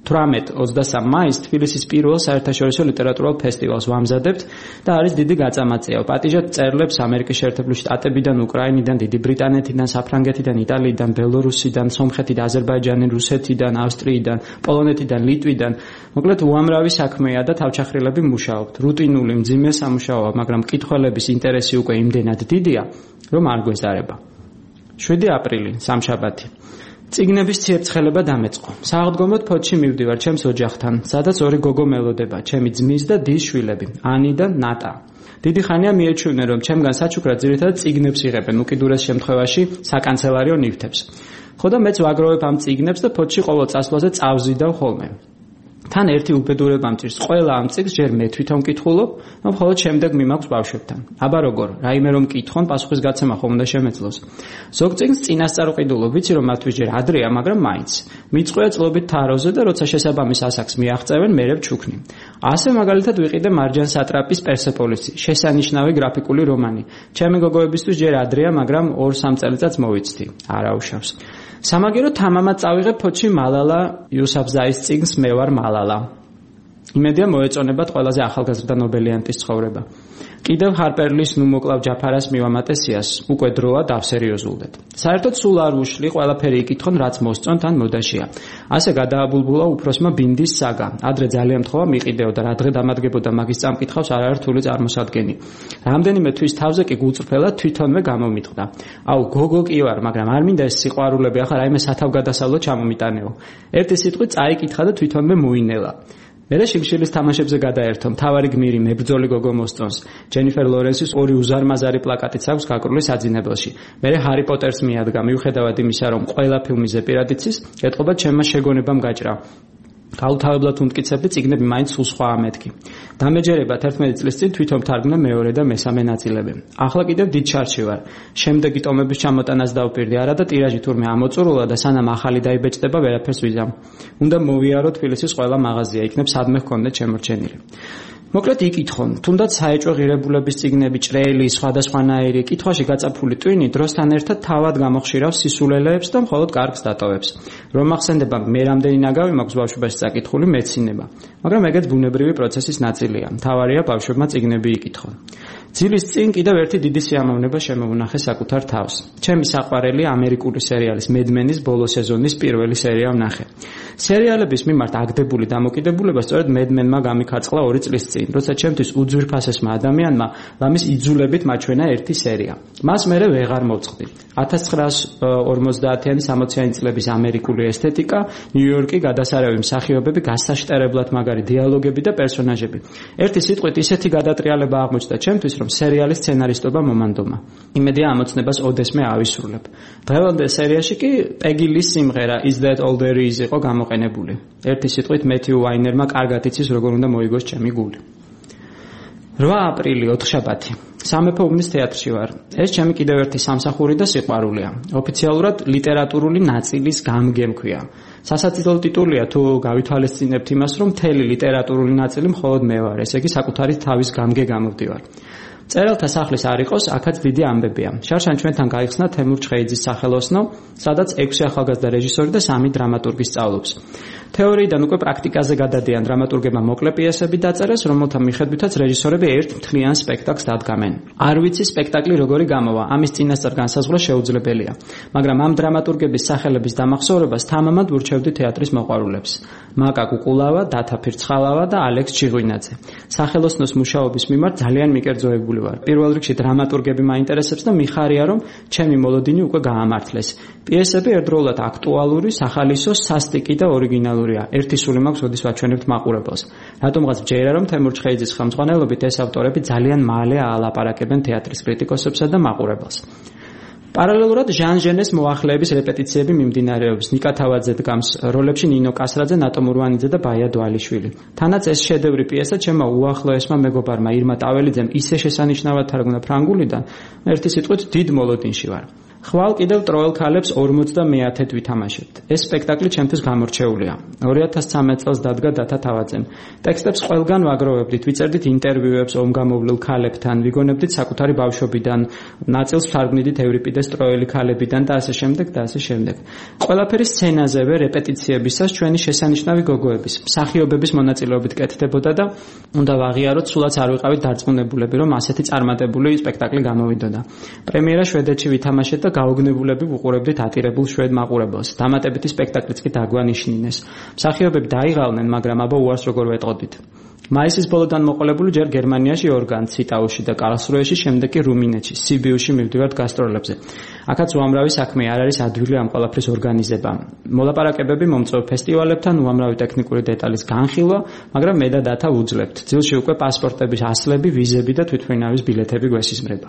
18-23 მაისს თბილისის პირველ საერთაშორისო ლიტერატურულ ფესტივალს ვამზადებთ და არის დიდი გაწამაწია. პატიჟად მწერლებს ამერიკის შეერთებული შტატებიდან, უკრაინიდან, დიდი ბრიტანეთიდან, საფრანგეთიდან, იტალიიდან, ბელორუსიდან, სომხეთიდან, აზერბაიჯანიდან, რუსეთიდან, ავსტრიიდან, პოლონეთიდან, ლიტვიდან. მოკლედ უამრავი საქმეა და თავჩახრილები მუშაობთ. რუტინული მძიმე სამუშაოა, მაგრამ მკითხველების ინტერესი უკვე იმდენად დიდია, რომ არ გვეზარება. 7 აპრილი, სამშაბათი. წიგნების ციებ-ცხელება დამეწყო. სააღდგომოდ ფოთში მივდივარ ჩემს ოჯახთან, სადაც 2 გოგო მელოდება, ჩემი ძმის და დის შვილები, ანი და ნატა. დიდი ხანია მიეჩვენენ, რომ ჩემგან საჩუქრად ძირითადად წიგნებს იღებენ, უკიდურეს შემთხვევაში საკანცელარიო ნივთებს. ხო და მეც ვაგროვებ ამ წიგნებს და ფოთში ყოველ წასვლაზე წავზიდავ ხოლმე. თან ერთი უბედურება მწირს, ყველა ამ წიგნს ჯერ მე თვითონ მკითხულობ, რომ მხოლოდ შემდეგ მიმაქვს ბავშვებთან. აბა როგორ, რაიმე რომ მკითხონ, პასუხისგაცემა ხომ უნდა შემეძლოს. ზოგ წიგნს წინასწარ ვყიდულობ, ვიცი რომ მათთვის ჯერ ადრეა, მაგრამ მაინც. მიწყვია წლობით თაროზე და როცა შესაბამის ასაკს მიაღწევენ, მერე ვჩუქნი. ასე მაგალითად ვიყიდე მარჯან სატრაპის პერსეპოლისი, შესანიშნავი გრაფიკული რომანი. ჩემი გოგოებისთვის ჯერ ადრეა, მაგრამ 2-3 წელიწადს მოვიცდი. არაუშავს. სამაგერო თამამად წავიღებ ფოთში მალალა იუსაფზაის წიგნს მე ვარ მალალა. იმედია მოეწონებათ ყველაზე ახალგაზრდა ნობელიანტის ცხოვრება. კიდევ ჰარპერლის ნუ მოკლავ ჯაფარას მივამატესიას უკვე დროა დავსერიოზულდეთ. საერთოდ სულ არ უშლი ყველაფერი იკითხონ რაც მოსწონთ ან მოდაშია. ასე გადააბულბულა უფროსმა ბინდის საგა. ადრე ძალიან მთხოვა მიყიდეოდა რა დღე დამადგებოდა მაგის წამკითხავს არ არის რთული წარმოსადგენი. რამდენიმე თვის თავზე კი გულწრფელად თვითონვე გამომიტყდა. აუ გოგო კი ვარ, მაგრამ არ მინდა ეს სიყვარულები ახლა რაიმე სათავგადასავლო ჩამომიტანეო. ერთი სიტყვით წაიკითხა და თვითონვე მოინელა. მერე შიმშილის თამაშებზე გადაერთო. მთავარი გმირი მებრძოლი გოგო მოსწონს. ჯენიფერ ლორენსის ორი უზარმაზარი პლაკატიც აქვს გაკრული საძინებელში. მერე ჰარი პოტერს მიადგა. მიუხედავად იმისა, რომ ყველა ფილმიზე პირად იცის, ეტყობა ჩემმა შეგონებამ გაჭრა. გაუთავებლად უმტკიცებდი წიგნები მაინც სულ სხვაა მეთქი. დამეჯერება 11 წლის წინ თვითონ თარგმნა მეორე და მესამე ნაწილები. ახლა კიდევ დიდ შარში ვარ. შემდეგი ტომების ჩამოტანას დავპირდი არა და ტირაჟი თურმე ამოწურულა და სანამ ახალი დაიბეჭდება ვერაფერს ვიზამ. უნდა მოვიარო თბილისის ყველა მაღაზია, იქნებ სადმე ჰქონდეთ შემორჩენილი. მოკლედ იკითხონ, თუნდაც საეჭვო ღირებულების წიგნები, ჭრელი, სხვადასხვანაირი, კითხვაში გაწაფული ტვინი დროსთან ერთად თავად გამოხშირავს სისულელეებს და მხოლოდ კარგს დატოვებს. რომ ახსენდება, მე რამდენი ნაგავი მაქვს ბავშვობაში წაკითხული მეცინება, მაგრამ ეგეც ბუნებრივი პროცესის ნაწილია. მთავარია ბავშვებმა წიგნები იკითხონ. ძილის წინ კიდევ ერთი დიდი სიამოვნება შემოუნახე საკუთარ თავს. ჩემი საყვარელი ამერიკული სერიალის მედმენის ბოლო სეზონის პირველი სერია ვნახე. სერიალების მიმართ აგდებული დამოკიდებულება სწორედ მედმენმა გამიქაწყლა 2 წლის წინ, როცა ჩემთვის უძვირფასესმა ადამიანმა ლამის იძულებით მაჩვენა ერთი სერია. მას მერე ვეღარ მოვწყდი. 1950-იანი 60-იანი წლების ამერიკული ესთეტიკა, ნიუ-იორკი, გადასარევი მსახიობები, გასაშტერებლად მაგარი დიალოგები და პერსონაჟები. ერთი სიტყვით ისეთი გადატრიალება აღმოჩნდა ჩემთვის, რომ სერიალის სცენარისტობა მომანდომა. იმედია ამოცნებას ოდესმე ავისრულებ. დღევანდელ სერიაში კი პეგი ლის სიმღერა Is That All There Is იყო გამოყენებული. ერთი სიტყვით მეთიუ ვაინერმა კარგად იცის როგორ უნდა მოიგოს ჩემი გული. 8 აპრილი, ოთხშაბათი. სამეფო უბნის თეატრში ვარ. ეს ჩემი კიდევ ერთი სამსახური და სიყვარულია. ოფიციალურად ლიტერატურული ნაწილის გამგემქვია. სასაცილო ტიტულია თუ გავითვალისწინებთ იმას, რომ მთელი ლიტერატურული ნაწილი მხოლოდ მე ვარ, ესე იგი საკუთარი თავის გამგე გამოვდივარ. წერალთა სახლის არ იყოს, აქაც დიდი ამბებია. შარშან ჩვენთან გაიხსნა თემურ ჩხეიძის სახელოსნო, სადაც 6 ახალგაზრდა რეჟისორი და 3 დრამატურგი სწავლობს. თეორიიდან უკვე პრაქტიკაზე გადადიან დრამატურგებმა მოკლე პიესები დაწერეს, რომელთა მიხედვითაც რეჟისორები ერთ მთლიან სპექტაკლს დადგამენ. არ ვიცი სპექტაკლი როგორი გამოვა, ამის წინასწარ განსაზღვრა შეუძლებელია, მაგრამ ამ დრამატურგების სახელების დამახსოვრებას თამამად ურჩევდი თეატრის მოყვარულებს. მაკა კუკულავა, დათა ფირცხალავა და ალექს ჩიღვინაძე. სახელოსნოს მუშაობის მიმართ ძალიან მიკერძოებული ვარ. პირველ რიგში დრამატურგები მაინტერესებს და მიხარია, რომ ჩემი მოლოდინი უკვე გაამართლეს. პიესები ერთდროულად აქტუალური, სახალისო, სასტიკი და ორიგინალური. ერთი სული მაქვს, როდის ვაჩვენებთ მაყურებელს. რატომღაც ჯერა რომ თემურ ჩხეიძის ხელმძღვანელობით ეს ავტორები ძალიან მალე აალაპარაკებენ თეატრის კრიტიკოსებსა და მაყურებელს. პარალელურად ჟან ჟენეს მოახლეების რეპეტიციები მიმდინარეობს. ნიკა თავაძე დგამს როლებში ნინო კასრაძე, ნატო მურვანიძე და ბაია დვალიშვილი. თანაც ეს შედევრი პიესა ჩემმა უახლოესმა მეგობარმა ირმა ტაველიძემ ისე შესანიშნავად თარგმნა ფრანგულიდან, ერთი სიტყვით დიდ მოლოდინში ვარ. ხვალ კიდევ ტროელ ქალებს 50-ით ვითამაშებთ. ეს სპექტაკლი ჩემთვის გამორჩეულია. 2013 წელს დადგა დათა თავაძემ. ტექსტებს ყველგან ვაგროვებდით, ვიწერდით ინტერვიუებს ომგამოვლილ ქალებთან, ვიგონებდით საკუთარი ბავშვობიდან, ნაწილს ვთარგმნიდით ევრიპიდეს ტროელი ქალებიდან და ასე შემდეგ და ასე შემდეგ. ყველაფერი სცენაზევე რეპეტიციებისას ჩვენი შესანიშნავი გოგოების, მსახიობების მონაწილეობით კეთდებოდა და უნდა ვაღიაროთ, სულაც არ ვიყავით დარწმუნებულები, რომ ასეთი წარმატებული სპექტაკლი გამოვიდოდა. პრემიერა შვედეთში ვითამაშეთ და გაოგნებულები ვუყურებდით ატირებულ შვედ მაყურებელს. დამატებითი სპექტაკლიც კი დაგვანიშნინეს. მსახიობები დაიღალნენ, მაგრამ აბა უარს როგორ ვეტყოდით. მაისის ბოლოდან მოყოლებული ჯერ გერმანიაში ორგან, ციტაუში და კარლსრუეში, შემდეგ კი რუმინეთში, სიბიუში მივდივართ გასტროლებზე. აქაც უამრავი საქმე არ არის ადვილი ამ ყველაფრის ორგანიზება. მოლაპარაკებები მომწვევ ფესტივალებთან, უამრავი ტექნიკური დეტალის განხილვა, მაგრამ მე და დათა ვუძლებთ. ძილში უკვე პასპორტების ასლები, ვიზები და თვითმფრინავის ბილეთები გვესიზმრება.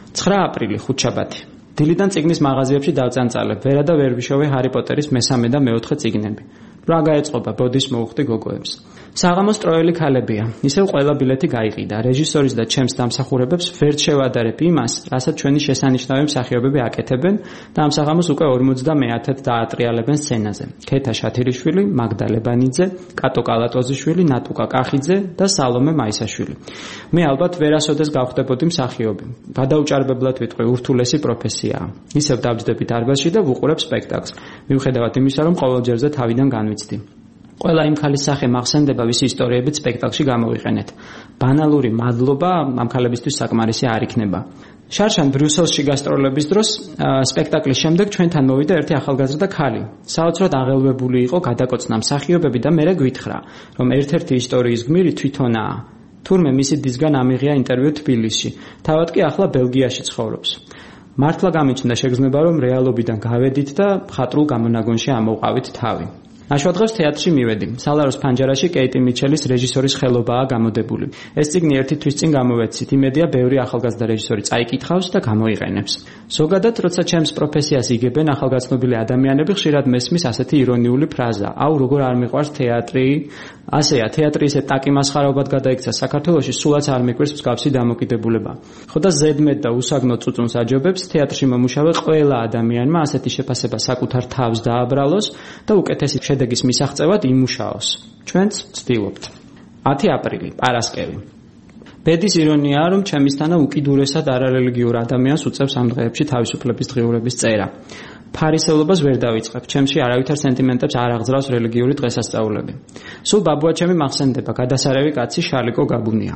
9 აპრილი, ხუთშაბათი. დილიდან წიგნის მაღაზიებში დავწანწალებ. ვერა და ვერ ვიშოვე ჰარი პოტერის მესამე და მეოთხე წიგნები. რა გაეწყობა, ბოდის მოუხდი გოგოებს. საღამოს ტროელი ქალებია. ისევ ყველა ბილეთი გაიყიდა. რეჟისორის და ჩემს დამსახურებებს ვერ შევადარებ იმას, რასაც ჩვენი შესანიშნავი მსახიობები აკეთებენ და ამ საღამოს უკვე 50-ით დაატრიალებენ სცენაზე. ქეთა შათილიშვილი, მაგდა ლებანიძე, კატო კალატოზიშვილი, ნატუკა კახიძე და სალომე მაისაშვილი. მე ალბათ ვერასოდეს გავხდებოდი მსახიობი. გადაუჭარბებლად ვიტყვი, ურთულესი პროფესიაა. ისევ დავჯდები დარბაზში და ვუყურებ სპექტაკლს. მიუხედავად იმისა, რომ ყოველ ჯერზე თავიდან განვიცდი. ყველა იმ ქალის სახე მახსენდება, ვისი ისტორიებით სპექტაკლში გამოვიყენეთ. ბანალური მადლობა ამ ქალებისთვის საკმარისი არ იქნება. შარშან ბრიუსელში გასტროლების დროს სპექტაკლის შემდეგ ჩვენთან მოვიდა ერთი ახალგაზრდა ქალი. საოცრად აღელვებული იყო გადაკოცნა მსახიობები და მერე გვითხრა, რომ ერთ-ერთი ისტორიის გმირი თვითონაა. თურმე მისი დისგან ამიღია ინტერვიუ თბილისში. თავად კი ახლა ბელგიაში ცხოვრობს. მართლა გამიჩნდა შეგრძნება, რომ რეალობიდან გავედით და მხატვრულ გამონაგონში ამოვყავით თავი. აშუადღებს თეატრში მივედი. სალაროს ფანჯარაში კეიტი მიჩელის რეჟისორის ხელობაა გამოდებული. ეს წიგნი ერთი თვის წინ გამოვეცით. იმედია, ბევრი ახალგაზრდა რეჟისორი წაიკითხავს და გამოიყენებს. ზოგადად, როცა ჩემს პროფესიას იგებენ ახალგაზრდობილი ადამიანები, ხშირად მესმის ასეთი ირონიული ფრაზა: "აუ, როგორ არ მიყვარს თეატრი?" ასეა, თეატრი ისე ტაკიმასხარაობად გადაიქცა საქართველოში, სულაც არ მიყვარს მსგავსი დამოკიდებულება. ხო და ზედმეტ და უსაგნო წუწუნს აჯობებს თეატრში მომუშავე ყველა ადამიანმა ასეთი შეფასება საკუთარ თავს დააბრალოს და უკეთესი შედეგის მისაღწევად იმუშაოს. ჩვენც ვცდილობთ. 10 აპრილი, პარასკევი. ბედის ირონიაა, რომ ჩემისთანა უკიდურესად არარელიგიურ ადამიანს უწევს ამ დღეებში თავისუფლების დღიურების წერა. ფარისევლობას ვერ დავიწყებ. ჩემში არავითარ სენტიმენტებს არ აღძრავს რელიგიური დღესასწაულები. სულ ბაბუაჩემი მახსენდება, გადასარევი კაცი შალიკო გაბუნია.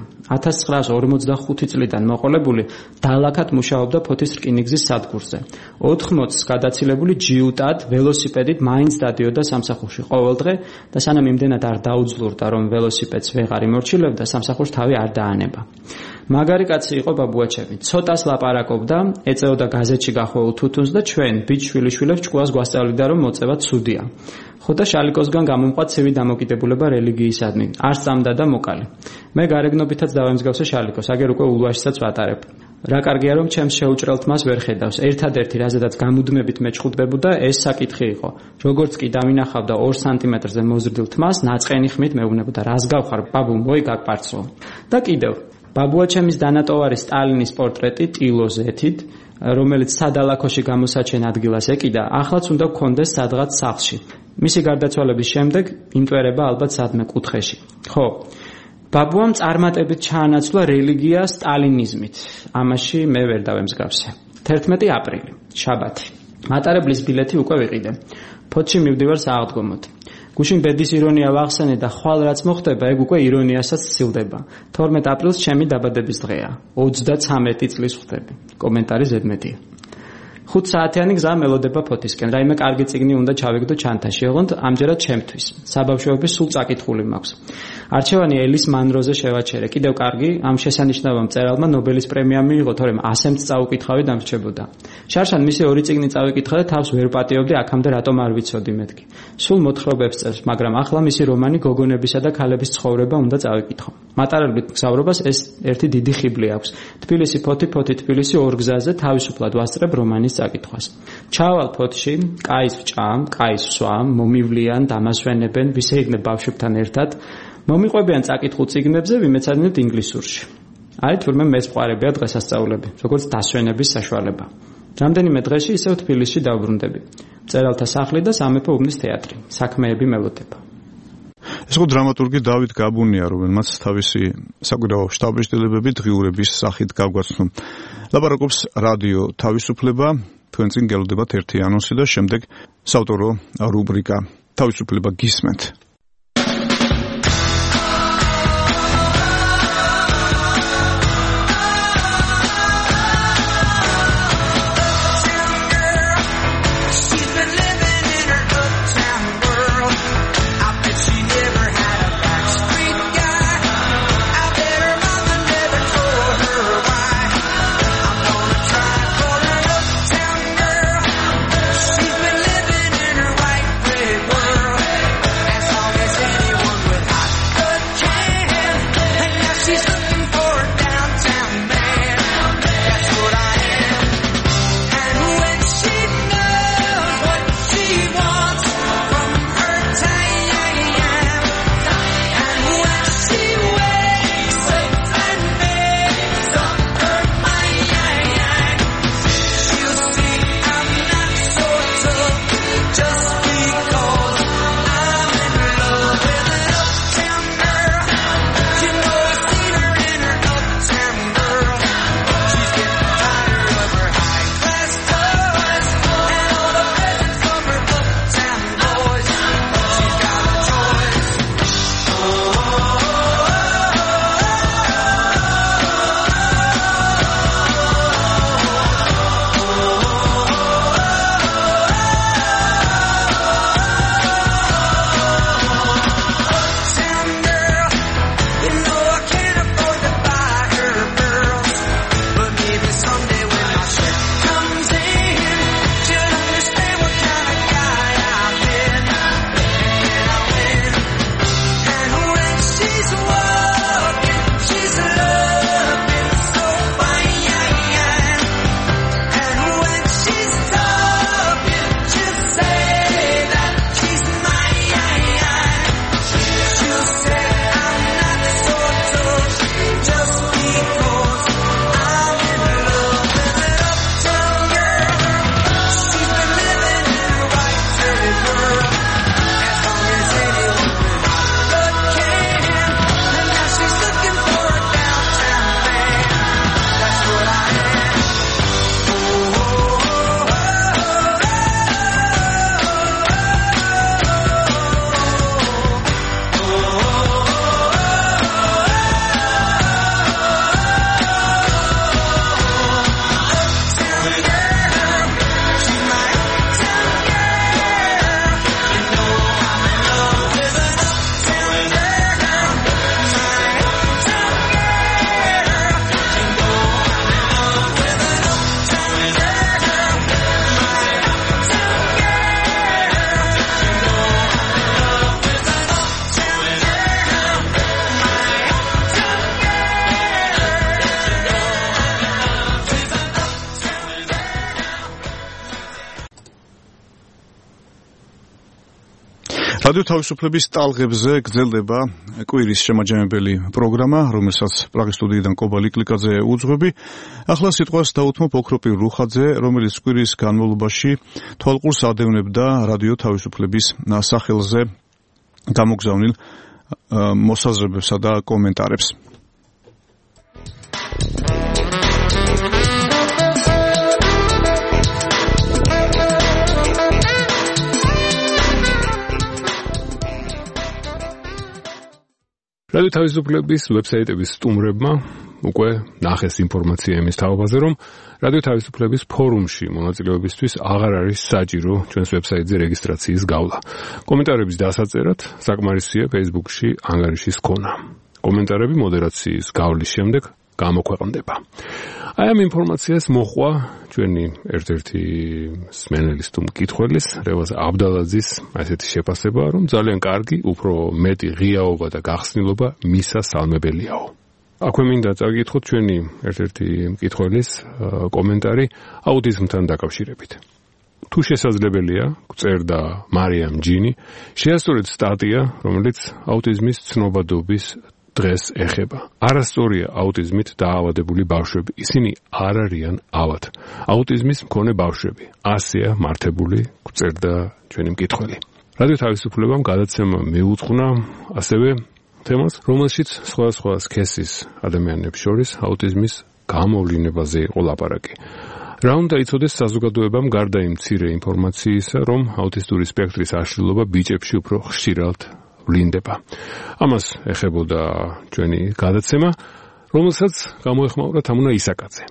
1945 წლიდან მოყოლებული დალაქად მუშაობდა ფოთის რკინიგზის სადგურზე. 80-ს გადაცილებული ჯიუტად ველოსიპედით მაინც დადიოდა სამსახურში ყოველ დღე და სანამ იმდენად არ დაუძლურდა, რომ ველოსიპედს ვეღარ იმორჩილებდა, სამსახურს თავი არ დაანება. მაგარი კაცი იყო ბაბუაჩემი. ცოტას ლაპარაკობდა, ეწეოდა გაზეთში გახვეულ თუთუნს და ჩვენ ბიჭ-შვილიშვილებს ჭკუას გვასწავლიდა, რომ მოწევა ცუდია. ხო და შალიკოსგან გამომყვა ცივი დამოკიდებულება რელიგიისადმი. არ სწამდა და მოკალი. მე გარეგნობითაც დავემსგავსე შალიკოს, აგერ უკვე ულვაშსაც ვატარებ. რა კარგია, რომ ჩემს შეუჭრელთ მას ვერ ხედავს. ერთადერთი რაზედაც გამუდმებით მეჭხუტებოდა, ეს საკითხი იყო. როგორც კი დამინახავდა 2 სანტიმეტრზე მოზრდილ თმას, ნაწყენი ხმით მეუბნებოდა, რას გავხარ, ბაბუ, მოი გაგპარცო. და კიდევ ბაბუაჩემის დანატოვარი სტალინის პორტრეტი ტილოზეთით, რომელიც სადალაქოში გამოსაჩენ ადგილას ეკიდა, ახლაც უნდა გქონდეს სადღაც სახლში. მისი გარდაცვალების შემდეგ იმტვერება ალბათ სადმე კუთხეში. ხო, ბაბუამ წარმატებით ჩაანაცვლა რელიგია სტალინიზმით. ამაში მე ვერ დავემსგავსე. 11 აპრილი, შაბათი. მატარებლის ბილეთი უკვე ვიყიდე. ფოთში მივდივარ სააღდგომოდ. გუშინ ბედის ირონია ვახსენე და ხვალ რაც მოხდება, ეგ უკვე ირონიასაც სცილდება. 12 აპრილს ჩემი დაბადების დღეა. 33 წლის ვხდები. კომენტარი ზედმეტია. 5 საათიანი გზა მელოდება ფოთისკენ. რაიმე კარგი წიგნი უნდა ჩავიგდო ჩანთაში, ოღონდ ამჯერად ჩემთვის. საბავშვოების სულ წაკითხული მაქვს. არჩევანი ელის მანროზე შევაჩერე. კიდევ კარგი, ამ შესანიშნავ მწერალმა ნობელის პრემია მიიღო, თორემ 100-მდე წაუკითხავი დამრჩებოდა. შარშან მისი 2 წიგნი წავიკითხე და თავს ვერ პატიობდი, აქამდე რატომ არ ვიცოდი მეთქი. სულ მოთხრობებს წერს, მაგრამ ახლა მისი რომანი გოგონებისა და ქალების ცხოვრება უნდა წავიკითხო. მატარებლით მგზავრობას ეს ერთი დიდი ხიბლი აქვს. თბილისი ფოთი, თბილისი 2 გზაზე თავისუფლად ვასწრებ რომანის წაკითხვას. ჩავალ ფოთში, კაის ვჭამ, კაის ვსვამ, მომივლიან, დამასვენებენ, ვისეიგნებ ბავშვებთან ერთად. მომიყვებიან წაკითხულ წიგნებზე, ვიმეცადინებთ ინგლისურში. აი თურმე მესყარებია დღესასწაულები, როგორც დასვენების საშუალება. რამდენიმე დღეში ისევ თბილისში დავბრუნდები. მწერალთა სახლი და სამეფო უბნის თეატრი. საქმეები მელოდება. ეს ხო დრამატურგი დავით გაბუნია, რომელმაც თავისი საკვირაო შტაბ-ბიჭდილებები დღიურების სახით გავგვაცნო. ლაპარაკობს რადიო თავისუფლება, თქვენ წინ გელოდებათ ერთი ანონსი და შემდეგ საავტორო რუბრიკა თავისუფლება გისმენთ. As რადიო თავისუფლების ტალღებზე გრძელდება კვირის შემაჯამებელი პროგრამა, რომელსაც პრაღის სტუდიიდან კობა ლიკლიკაძე უძღვები. ახლა სიტყვას დაუთმობ ოქროპირ რუხაძე, რომელიც კვირის განმავლობაში თვალყურს ადევნებდა რადიო თავისუფლების სახელზე გამოგზავნილ მოსაზრებებსა და კომენტარებს. რადიო თავისუფლების ვებსაიტების სტუმრებმა უკვე ნახეს ინფორმაცია იმის თაობაზე, რომ რადიო თავისუფლების ფორუმში მონაწილეობისთვის აღარ არის საჭირო ჩვენს ვებსაიტზე რეგისტრაციის გავლა. კომენტარების დასაწერად საკმარისია Facebook-ში ანგარიშის ქონა. კომენტარები მოდერაციის გავლის შემდეგ გამოქვეყნდება. აი ამ ინფორმაციას მოჰყვა ჩვენი ერთ-ერთი სმენელის თუ მკითხველის, რევაზ აბდალაძის ასეთი შეფასება, რომ ძალიან კარგი, უფრო მეტი ღიაობა და გახსნილობა მისასალმებელიაო. აქვე მინდა წაგიკითხოთ ჩვენი ერთ-ერთი მკითხველის კომენტარი აუტიზმთან დაკავშირებით. თუ შესაძლებელია, გწერდა მარიამ ჯინი, შეასწორეთ სტატია, რომელიც აუტიზმის ცნობადობის დღეს ეხება. არასწორია აუტიზმით დაავადებული ბავშვები. ისინი არ არიან ავად. აუტიზმის მქონე ბავშვები. ასეა მართებული, გწერდა ჩვენი მკითხველი. რადიო თავისუფლებამ გადაცემა მიუძღვნა ასევე თემას, რომელშიც სხვადასხვა სქესის ადამიანებს შორის აუტიზმის გამოვლინებაზე იყო ლაპარაკი. რა უნდა იცოდეს საზოგადოებამ გარდა იმ მცირე ინფორმაციისა, რომ აუტისტური სპექტრის აშლილობა ბიჭებში უფრო ხშირად ვლინდება. ამას ეხებოდა ჩვენი გადაცემა, რომელსაც გამოეხმაურა თამუნა ისაკაძე.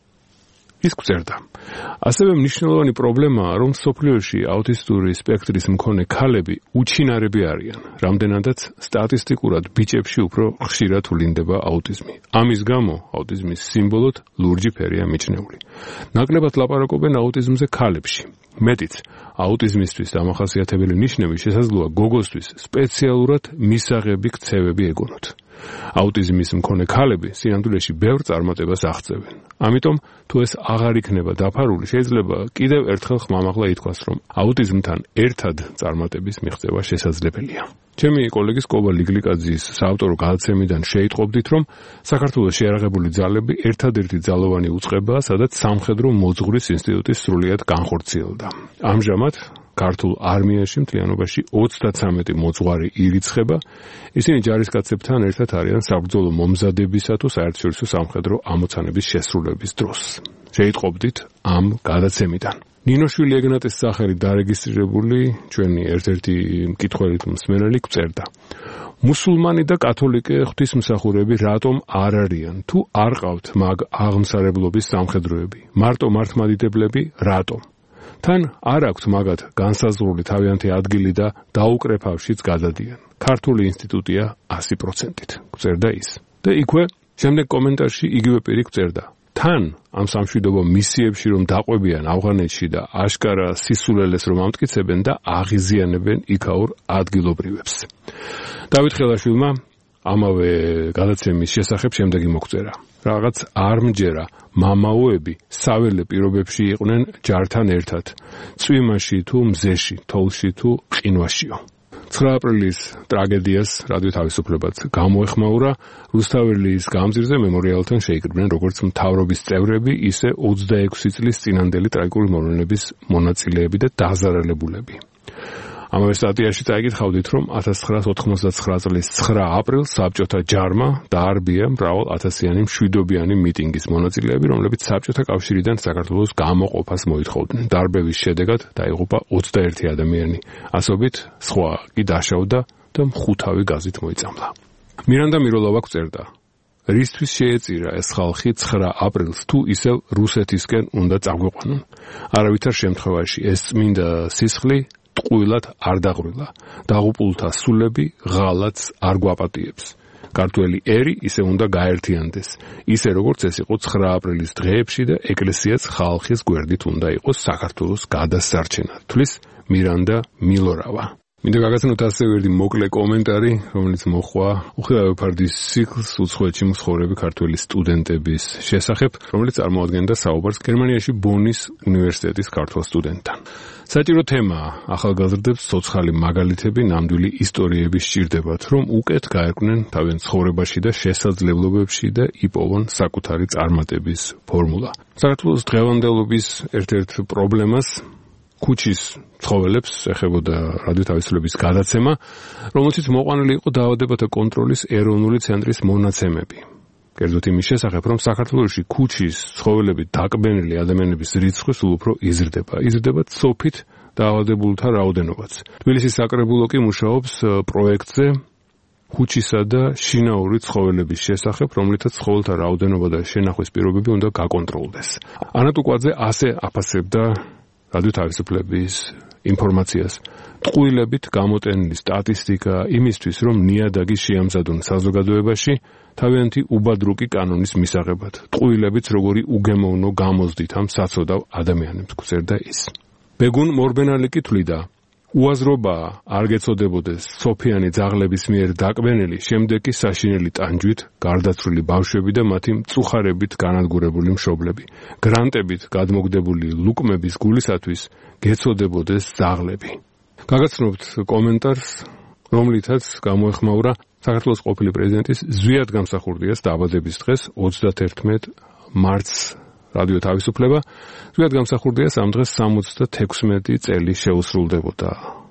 ის გწერდა. ასევე მნიშვნელოვანი პრობლემაა, რომ სოფლიოში აუტისტური სპექტრის მქონე ქალები უჩინარები არიან, რამდენადაც სტატისტიკურად ბიჭებში უფრო ხშირად ვლინდება აუტიზმი. ამის გამო აუტიზმის სიმბოლოდ ლურჯი ფერია მიჩნეული. ნაკლებად ლაპარაკობენ აუტიზმზე ქალებში. მეტიც, აუტიზმისთვის დამახასიათებელი ნიშნები შესაძლოა გოგოსთვის სპეციალურად მისაღები ქცევები ეგონოთ. აუტიზმის მქონე ქალები სინამდვილეში ბევრ წარმატებას აღწევენ. ამიტომ, თუ ეს აღარ იქნება დაფარული, შეიძლება კიდევ ერთხელ ხმამაღლა ითქვას, რომ აუტიზმთან ერთად წარმატების მიღწევა შესაძლებელია. ჩემი კოლეგის კობა ლიკლიკაძის საავტორო გადაცემიდან შეიტყობდით, რომ საქართველოს შეიარაღებული ძალები ერთადერთი ძალოვანი უწყებაა, სადაც სამხედრო მოძღვრის ინსტიტუტი სრულიად განხორციელდა. ამჟამად ქართულ არმიაში მთლიანობაში 33 მოძღვარი ირიცხება. ისინი ჯარისკაცებთან ერთად არიან საბრძოლო მომზადებისა თუ საერთაშორისო სამხედრო ამოცანების შესრულების დროს. შეიტყობდით ამ გადაცემიდან. ნინოშვილი ეგნატის სახელით დარეგისტრირებული ჩვენი ერთ-ერთი მკითხველი მსმენელი გწერდა. მუსულმანი და კათოლიკე ღვთისმსახურები რატომ არ არიან? თუ არ ყავთ მაგ აღმსარებლობის სამხედროები, მარტო მართლმადიდებლები რატომ? თან არ აქვთ მაგათ განსაზღვრული თავიანთი ადგილი და დაუკრეფავშიც გადადიან. ქართული ინსტიტუტია 100%-ით, გწერდა ის. და იქვე შემდეგ კომენტარში იგივე პირი გწერდა. თან ამ სამშვიდობო მისიებში რომ დაყვებიან ავღანეთში და აშკარა სისულელეს რომ ამტკიცებენ და აღიზიანებენ იქაურ ადგილობრივებს. დავით ხელაშვილმა ამავე გადაცემის შესახებ შემდეგი მოგწერა. რაღაც არ მჯერა, მამაოები საველე პირობებში იყვნენ ჯართან ერთად, წვიმაში თუ მზეში, თოვლში თუ ყინვაშიო. 9 აპრილის ტრაგედიას რადიო თავისუფლებაც გამოეხმაურა. რუსთაველის გამზირზე მემორიალთან შეიკრიბნენ როგორც მთავრობის წევრები, ისე 26 წლის წინანდელი ტრაგიკული მოვლენების მონაწილეები და დაზარალებულები. ამავე სტატიაში წაიკითხავდით, რომ 1999 წლის 9 აპრილს საბჭოთა ჯარმა დაარბია მრავალ ათასიანი მშვიდობიანი მიტინგის მონაწილეები, რომლებიც საბჭოთა კავშირიდან საქართველოს გამოყოფას მოითხოვდნენ. დარბევის შედეგად დაიღუპა 21 ადამიანი. ასობით სხვა კი დაშავდა და მხუთავი გაზით მოიწამლა. მირანდა მიროლოვა გწერდა. რისთვის შეეწირა ეს ხალხი 9 აპრილს თუ ისევ რუსეთისკენ უნდა წაგვიყვანონ? არავითარ შემთხვევაში ეს წმინდა სისხლი ტყუილად არ დაღვრილა. დაღუპულთა სულები ღალატს არ გვაპატიებს. ქართველი ერი ისე უნდა გაერთიანდეს. ისე როგორც ეს იყო 9 აპრილის დღეებში და ეკლესიაც ხალხის გვერდით უნდა იყოს საქართველოს გადასარჩენად. თვლის მირანდა მილორავა. მინდა გაგაცნოთ ასევე ერთი მოკლე კომენტარი, რომელიც მოხვა უხილავეფარდის ციკლს უცხოეთში მსხურები ქართველი სტუდენტების შესახებ, რომელიც წარმოადგენდა საუბარს გერმანიაში ბონის უნივერსიტეტის ქართველ სტუდენტთან. საჭირო თემაა, ახალგაზრდებს ცოცხალი მაგალითები, ნამდვილი ისტორიები სჭირდებათ, რომ უკეთ გაერკვნენ თავიანთ ცხოვრებაში და შესაძლებლობებში და იპოვონ საკუთარი წარმატების ფორმულა. საქართველოს დღევანდელობის ერთ-ერთ პრობლემას ქუჩის ცხოველებს ეხებოდა რადიო თავისუფლების გადაცემა, რომელშიც მოყვანილი იყო დაავადებათა კონტროლის ეროვნული ცენტრის მონაცემები. კერძოდ იმის შესახებ, რომ საქართველოში ქუჩის ცხოველებით დაკბენილი ადამიანების რიცხვი სულ უფრო იზრდება. იზრდება ცოფით დაავადებულთა რაოდენობაც. თბილისის საკრებულო კი მუშაობს პროექტზე ქუჩისა და შინაური ცხოველების შესახებ, რომლითაც ცხოველთა რაოდენობა და შენახვის პირობები უნდა გაკონტროლდეს. ანა ტუკვაძე ასე აფასებდა რადიო თავისუფლების ინფორმაციას. ტყუილებით გამოტენილი სტატისტიკა იმისთვის, რომ ნიადაგი შეამზადონ საზოგადოებაში თავიანთი უბადრუკი კანონის მისაღებად. ტყუილებიც როგორი უგემოვნო გამოზდით ამ საცოდავ ადამიანებს გწერდა ის. ბეგუნ მორბენალი კი თვლიდა, უაზრობაა არ გეცოდებოდეს სოფიანი ძაღლების მიერ დაკბენილი, შემდეგ კი საშინელი ტანჯვით გარდაცვლილი ბავშვები და მათი მწუხარებით განადგურებული მშობლები. გრანტებით გადმოგდებული ლუკმების გულისათვის გეცოდებოდეს ძაღლები. გაგაცნობთ კომენტარს, რომლითაც გამოეხმაურა საქართველოს ყოფილი პრეზიდენტის ზვიად გამსახურდიას დაბადების დღეს 31 მარტს რადიო თავისუფლება. ზვიად გამსახურდიას ამ დღეს 76 წელი შეუსრულდებოდა.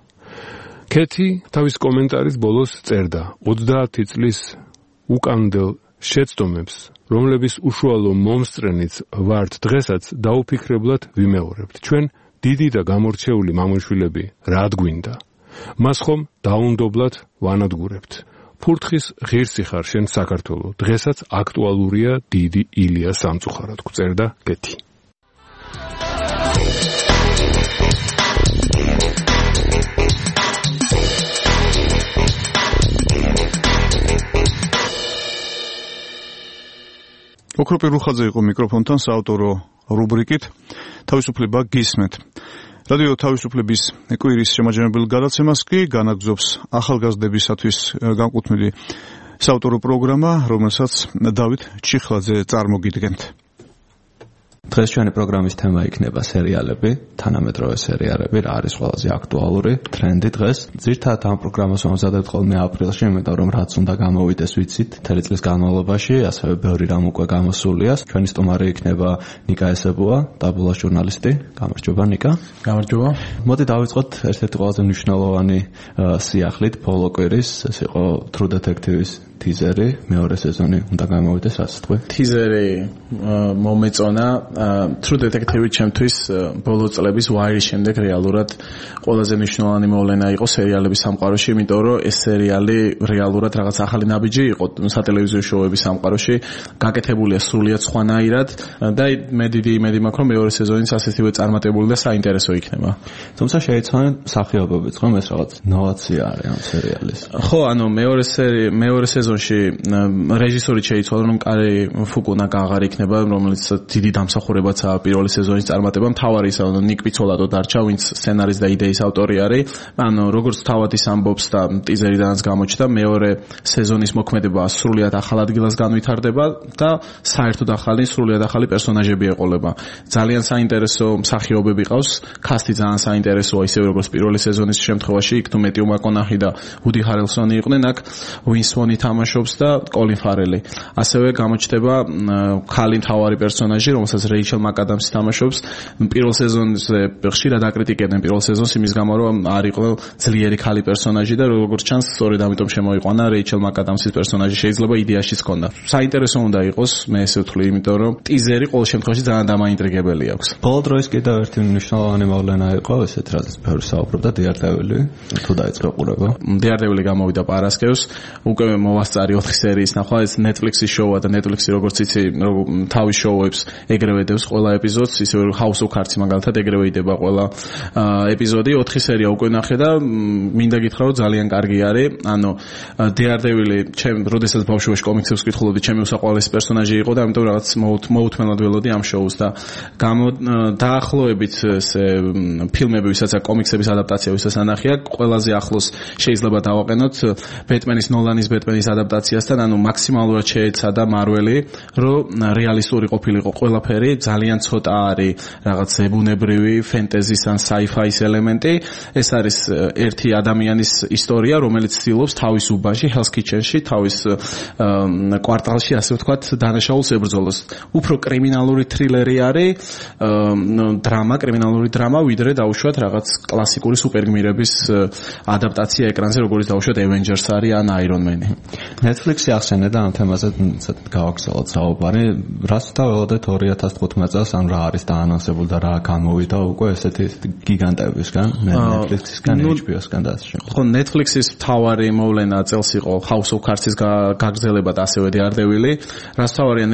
ქეთი თავის კომენტარის ბოლოს წერდა 30 წლის უკამდელ შეცდომებს, რომლების უშუალო მომსწრენიც ვართ დღესაც დაუფიქრებლად ვიმეორებთ. ჩვენ დიდი და გამორჩეული მამონშვილები რად გვინდა? მას ხომ დაუნდობლად ვანადგურებთ. ფურთხის ღირსი ხარ შენ საქართველო, დღესაც აქტუალურია დიდი ილია სამწუხაროდ, გწერდა კეთი. ოქროპირ რუხაძე იყო მიკროფონთან საავტორო რუბრიკით თავისუფლება გისმენთ. რადიო თავისუფლების კვირის შემაჯამებელ გადაცემას კი განაგრძობს ახალგაზრდებისათვის განკუთვნილი საავტორო პროგრამა, რომელსაც დავით ჩიხლაძე წარმოგიდგენთ. დღეს ჩვენი პროგრამის თემა იქნება სერიალები, თანამედროვე სერიალები, რა არის ყველაზე აქტუალური ტრენდი დღეს. ძირითადად ამ პროგრამას ვამზადებთ ხოლმე აპრილში, იმიტომ რომ რაც უნდა გამოვიდეს ვიცით, მთელი წლის განმავლობაში, ასევე ბევრი რამ უკვე გამოსულია. ჩვენი სტუმარი იქნება ნიკა ესებუა, დაბლაჟ ჟურნალისტი. გამარჯობა ნიკა. გამარჯობა. მოდი დავიწყოთ ერთ-ერთი ყველაზე მნიშვნელოვანი სიახლით, ბოლო კვირის, ეს იყო True Detective-ის ტიზერი, მეორე სეზონი უნდა გამოვიდეს, ასე თქვი. ტიზერი მომეწონა. True Detective ჩემთვის ბოლო წლების Wire-ის შემდეგ რეალურად ყველაზე მნიშვნელოვანი მოვლენა იყო სერიალების სამყაროში, იმიტომ რომ ეს სერიალი რეალურად რაღაც ახალი ნაბიჯი იყო სატელევიზიო შოუების სამყაროში, გაკეთებულია სრულიად სხვანაირად და მე დიდი იმედი მაქვს, რომ მეორე სეზონიც ასეთივე წარმატებული და საინტერესო იქნება. თუმცა შეიცვალა სახეობებიც, რომ ეს რაღაც ნოვაცია არის ამ სერიალის. ხო, ანუ მეორე სეზონში რეჟისორი შეიცვალა, რომ კარი ფუკუნაკა აღარ იქნება, რომელიც დიდი დამსახურებაცაა პირველი სეზონის წარმატება. მთავარი ისა, რომ ნიკ პიცოლატო დარჩა, ვინც სცენარის და იდეის ავტორი არის. ანუ როგორც თავად ის ამბობს და ტიზერიდანაც გამოჩნდა, მეორე სეზონის მოქმედება სრულიად ახალ ადგილას განვითარდება და საერთოდ სრულიად ახალი პერსონაჟები ეყოლება. ძალიან საინტერესო მსახიობები ყავს, კასტი ძალიან საინტერესოა, ისევე როგორც პირველი სეზონის შემთხვევაში, იქ თუ მეტიუ მაკონაჰი და უდი ჰარელსონი იყვნენ, აქ უინსონი თამაშობს და კოლინ ფარელი. ასევე გამოჩნდება ქალი მთავარი პერსონაჟი, რომელსაც რეიჩელ მაკადამსი თამაშობს. პირველ სეზონზე ხშირად აკრიტიკებდნენ პირველ სეზონს იმის გამო, რომ არ იყო ძლიერი ქალი პერსონაჟი და როგორც ჩანს, სწორედ ამიტომ შემოიყვანა რეიჩელ მაკადამსის პერსონაჟი. შეიძლება იდეაშიც ჰქონდა. საინტერესო უნდა იყოს, მე ესე ვთვლი, იმიტომ რომ ტიზერი ყოველ შემთხვევაში ძალიან დამაინტრიგებელი აქვს. ბოლო დროის კიდევ ერთი მნიშვნელოვანი მოვლენა იყო, ესეთ რაზეც ბევრი საუბრობდა, დიარდევილი. თუ დაიწყო ყურება. დიარდევილი გამოვიდა პარასკევს, უკვე უასწარი 4 სერიის ნახვა, ეს Netflix-ის შოუა და Netflix-ი როგორც იცი, თავის შოუებს ეგრევე დევს ყველა ეპიზოდს, ისე House of Cards მაგალითად ეგრევე იდება ყველა ეპიზოდი, 4 სერია უკვე ნახე და მინდა გითხრა რომ ძალიან კარგი არის. ანუ Daredevil-ი, ჩემ როდესაც ბავშვობაში კომიქსებს ვკითხულობდი, ჩემი უსაყვარლესი პერსონაჟი იყო და ამიტომ რაღაც მოუთმენლად ველოდი ამ შოუს და დაახლოებით ფილმები, ვისაც კომიქსების ადაპტაცია, ვისაც ანახია, ყველაზე ახლოს შეიძლება დავაყენოთ ბეტმენის ნოლანის ბეტმენის ადაპტაციასთან, ანუ მაქსიმალურად შეეცადა მარველი, რომ რეალისტური ყოფილიყო ყველაფერი, ძალიან ცოტა არის რაღაც ზებუნებრივი ფენტეზის ან sci-fi-ის ელემენტი. ეს არის ერთი ადამიანის ისტორია, რომელიც ცდილობს თავის უბანში, Hell's Kitchen-ში, თავის კვარტალში, ასე ვთქვათ, დანაშაულს ებრძოლოს. უფრო კრიმინალური თრილერი არის, კრიმინალური დრამა, ვიდრე დაუშვათ რაღაც კლასიკური სუპერგმირების ადაპტაცია ეკრანზე, როგორც დაუშვათ Avengers არის ან Iron Man-ი. Netflix-ი ახსენე და ამ თემაზე გავაგრძელოთ საუბარი. რას თაველოდეთ 2015 წელს, ან რა არის დაანონსებული და რა გამოვიდა უკვე ესეთი გიგანტებისგან, Netflix-ისგან, HBO-სგან და ასე შემდეგ. ხო, Netflix-ის მთავარი მოვლენა წელს იყო House of Cards-ის გაგრძელება და ასევე Daredevil-ი. რას თავარია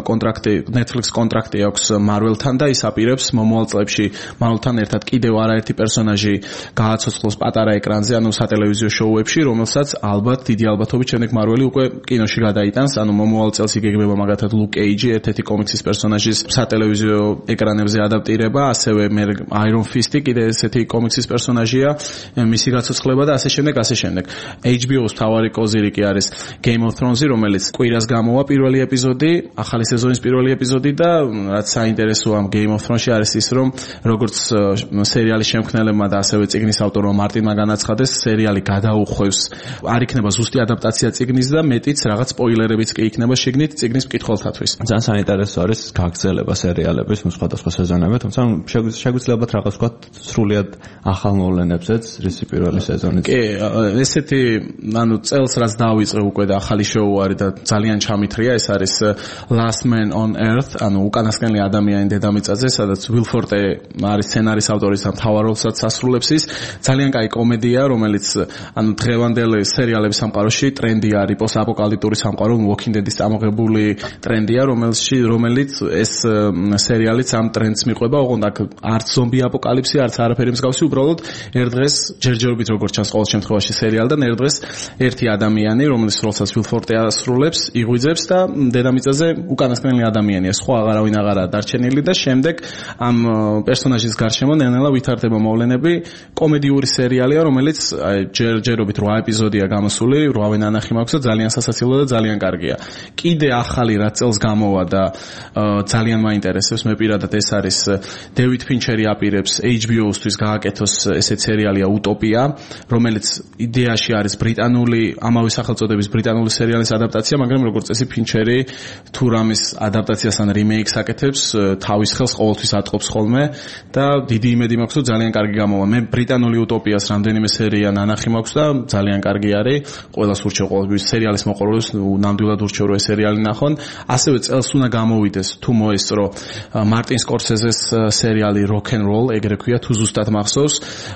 Netflix კონტრაქტი აქვს Marvel-თან და ის აპირებს მომავალ წლებში Marvel-თან ერთად კიდევ არაერთი პერსონაჟი გააცოცხლოს პატარა ეკრანზე, ანუ სატელევიზიო შოუებში, რომელსაც ალბათ დიდი ალბათობით შემდეგ Marvel-ი უკვე კინოში გადაიტანს, ანუ მომავალ წელს იგეგმება მაგათად Luke Cage-ი, ერთ-ერთი კომიქსის პერსონაჟის სატელევიზიო ეკრანებზე ადაპტირება, ასევე Iron Fist-ი კიდე ესეთი კომიქსის პერსონაჟია, მისი გაცოცხლება და ასე შემდეგ. HBO-ს თავარი კოზირიკი არის Game of Thrones-ი, რომელიც კვირას გამოვა პირველი ეპიზოდი, ახალი სეზონის პირველი ეპიზოდი და რაც საინტერესოა ამ Game of Thrones-ში არის ის, რომ როგორც სერიალის შემქმნელებმა და ასევე წიგნის ავტორმა მარტინმა განაცხადეს, სერიალი გადაუხვევს, არ იქნება ზუსტი ადაპტაცია წიგნის და მეტიც რაღაც სპოილერებიც კი იქნება შიგნით წიგნის მკითხველთათვის. ძალიან საინტერესო არის გაგრძელება სერიალების სხვადასხვა სეზონები, თუმცა შეგვიძლია რაღაც ვთქვათ სრულიად ახალ მოვლენებზეც რისი პირველი სეზონიც. კი, ესეთი, ანუ წელს რაც დავიწყე უკვე და ახალი შოუ არის და ძალიან ჩამithრია, ეს არის Last Man on Earth, ანუ უკანასკნელი ადამიანი დედამიწაზე, სადაც Will Forte არის სცენარის ავტორი და მთავარ როლსაც ასრულებს ის. ძალიან კაი კომედია, რომელიც ანუ დღევანდელი სერიალების სამყაროში ტრენდი არის, პოსტაპოკალიფტური სამყარო, Walking Dead-ის წამოღებული ტრენდია, რომელიც ეს სერიალიც ამ ტრენდს მიყვება, ოღონდ აქ არც ზომბი აპოკალიფსი, არც არაფერი მსგავსი, უბრალოდ ერთ დღეს ჯერჯერობით როგორც ჩანს ყოველ შემთხვევაში სერიალიდან, ერთ დღეს ერთი ადამიანი, რომელიც როლსაც Will Forte ასრულებს, იღვიძებს და დედამიწაზე უკანასკნელი ადამიანია, სხვა აღარავინ აღარაა დარჩენილი და შემდეგ ამ პერსონაჟის გარშემო ნელ-ნელა ვითარდება მოვლენები. კომედიური სერიალია, რომელიც ჯერჯერობით 8 ეპიზოდია გამოსული, 8-ვე ნანახი მაქვს და ძალიან სასაცილო და ძალიან კარგია. კიდე ახალი რაც წელს გამოვა და ძალიან მაინტერესებს მე პირადად ეს არის David Fincher-ი აპირებს HBO-სთვის გააკეთოს ესეთ სერიალია Utopia, რომელიც იდეაში არის ბრიტანული, ამავე სახელწოდების ბრიტანული სერიალის ადაპტაცია, მაგრამ როგორც წესი Fincher-ი თუ რამის ადაპტაციასთან remake-ს აკეთებს, თავის ხელს ყოველთვის ატყობს ხოლმე და დიდი იმედი მაქვს, რომ ძალიან კარგი გამოვა. მე ბრიტანული Utopia-ს რამდენიმე სერია ნანახი მაქვს და ძალიან კარგი არის. ყველას ურჩევ ყოველთვის სერიალის მოყოლებს, ნამდვილად ურჩევ რომ ეს სერიალი ნახონ. ასევე წელს უნდა გამოვიდეს თუ მოესწრო მარტინ სკორსეზეს სერიალი Rock and Roll, ეგრე ქვია, თუ ზუსტად მახსოვს.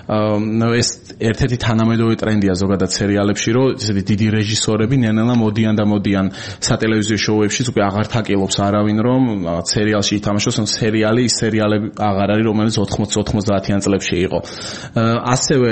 ეს ერთ-ერთი თანამედროვე ტრენდია ზოგადად სერიალებში, რომ ესეთი დიდი რეჟისორები ნელ-ნელა მოდიან სატელევიზიო შოუებშიც, უკვე აღარ თაკილობს არავინ, რომ სერიალში ითამაშოს, ან სერიალები აღარ არის, რომელიც 80-90-იან წლებში იყო. ასევე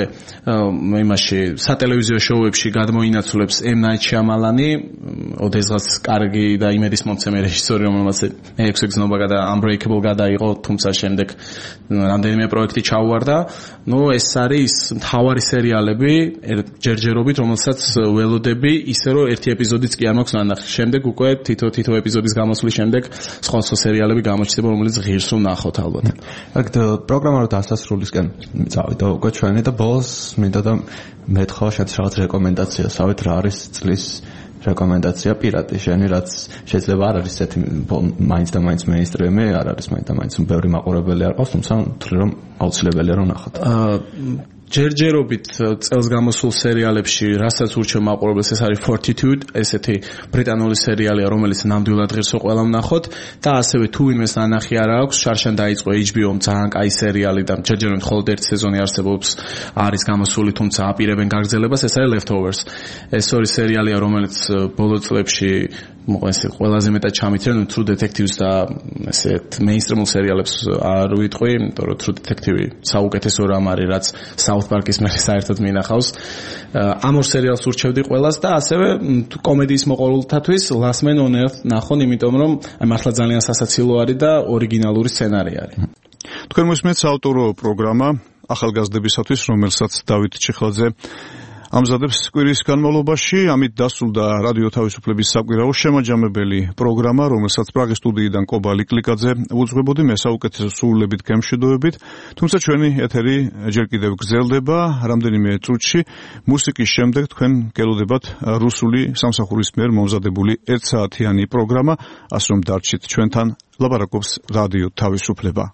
იმაში სატელევიზიო შოუებში გადმოინაცვლებს M. Night Shyamalan-ი, ოდესღაც კარგი და იმედისმომცემი რეჟისორი, რომელმაც მე-6 გზნობა და Unbreakable გადაიღო, თუმცა შემდეგ რამდენიმე პროექტი ჩაუვარდა. ეს არის მთავარი სერიალები ჯერჯერობით, რომელსაც ველოდები, ისე რომ ერთი ეპიზოდიც კი არ მაქვს ნანახი. შემდეგ უკვე თითო ეპიზოდის გამოსვლის შემდეგ სხვა სერიალები გამოჩნდება, რომელიც ღირს ვნახოთ ალბათ. აქ პროგრამა დასასრულისკენ წავიდა უკვე ჩვენი და ბოლოს მინდა და მეთხოვა შეც რაღაც რეკომენდაცია, სავით რა არის წლის რეკომენდაცია პირადი შენი, რაც შეიძლება არ არის ესეთი მაინც და მაინც მეინსტრიმი, არ არის მაინც და მაინც ბევრი მაყურებელი არ ყავს, თუმცა ვთვლი რომ აუცილებელია რომ ნახოთ. ჯერჯერობით წელს გამოსულ სერიალებში, რასაც ურჩევ მაყურებელს, ეს არის Fortitude, ესეთი ბრიტანული სერიალია, რომელიც ნამდვილად ღირსო ყველამ ნახოთ და ასევე თუ ვინმეს ნანახი არ აქვს, შარშან დაიწყო HBO-მ ძალიან კაი სერიალი და ჯერჯერობით მხოლოდ ერთი სეზონი არსებობს, არის გამოსული, თუმცა აპირებენ გაგრძელებას, ეს არის Leftovers. ეს ორი სერიალია, რომელიც ბოლო წლებში მოყვენს ყველაზე მეტად ჩამიჩნენ True Detectives და ესეთ მეინსტრიმულ სერიალებს არ ვიტყვი, იმიტომ რომ True Detective საუკეთესო რამ არის, რაც South Park-ის მე საერთოდ მინახავს. ამ ორ სერიალს ურჩევდი ყველას და ასევე კომედიის მოყვარულთათვის Last Man on Earth ნახონ, იმიტომ რომ მართლა ძალიან სასაცილო არის და ორიგინალური სცენარი არის. თქვენ მოსმენთ საავტორო პროგრამა ახალგაზრდებისათვის, რომელსაც დავით ჩიხლაძე ამზადებს კვირის განმავლობაში. ამით დასრულდა რადიო თავისუფლების საკვირაო შემაჯამებელი პროგრამა, რომელსაც პრაღის სტუდიიდან კობა ლიკლიკაძე უძღვებოდი, მე საუკეთესო სრულებით გემშვიდობებით. თუმცა ჩვენი ეთერი ჯერ კიდევ გრძელდება რამდენიმე წუთში. მუსიკის შემდეგ თქვენ გელოდებათ რუსული სამსახურის მიერ მომზადებული 1 საათიანი პროგრამა, ასე რომ დარჩით ჩვენთან. ლაპარაკობს რადიო თავისუფლება.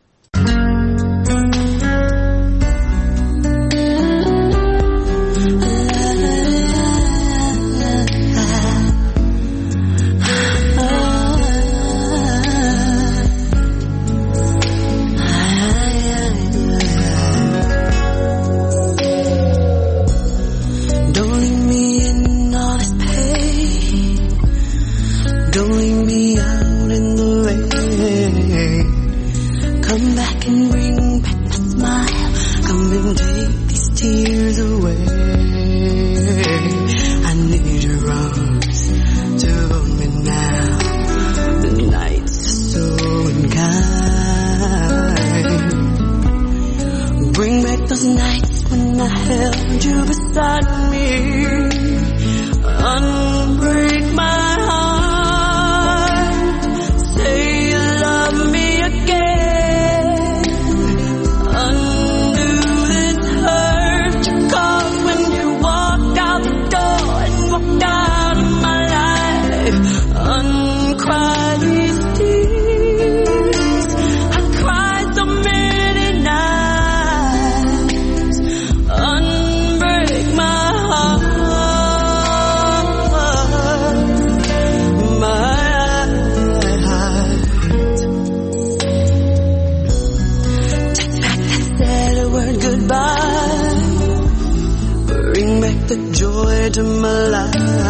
To my life.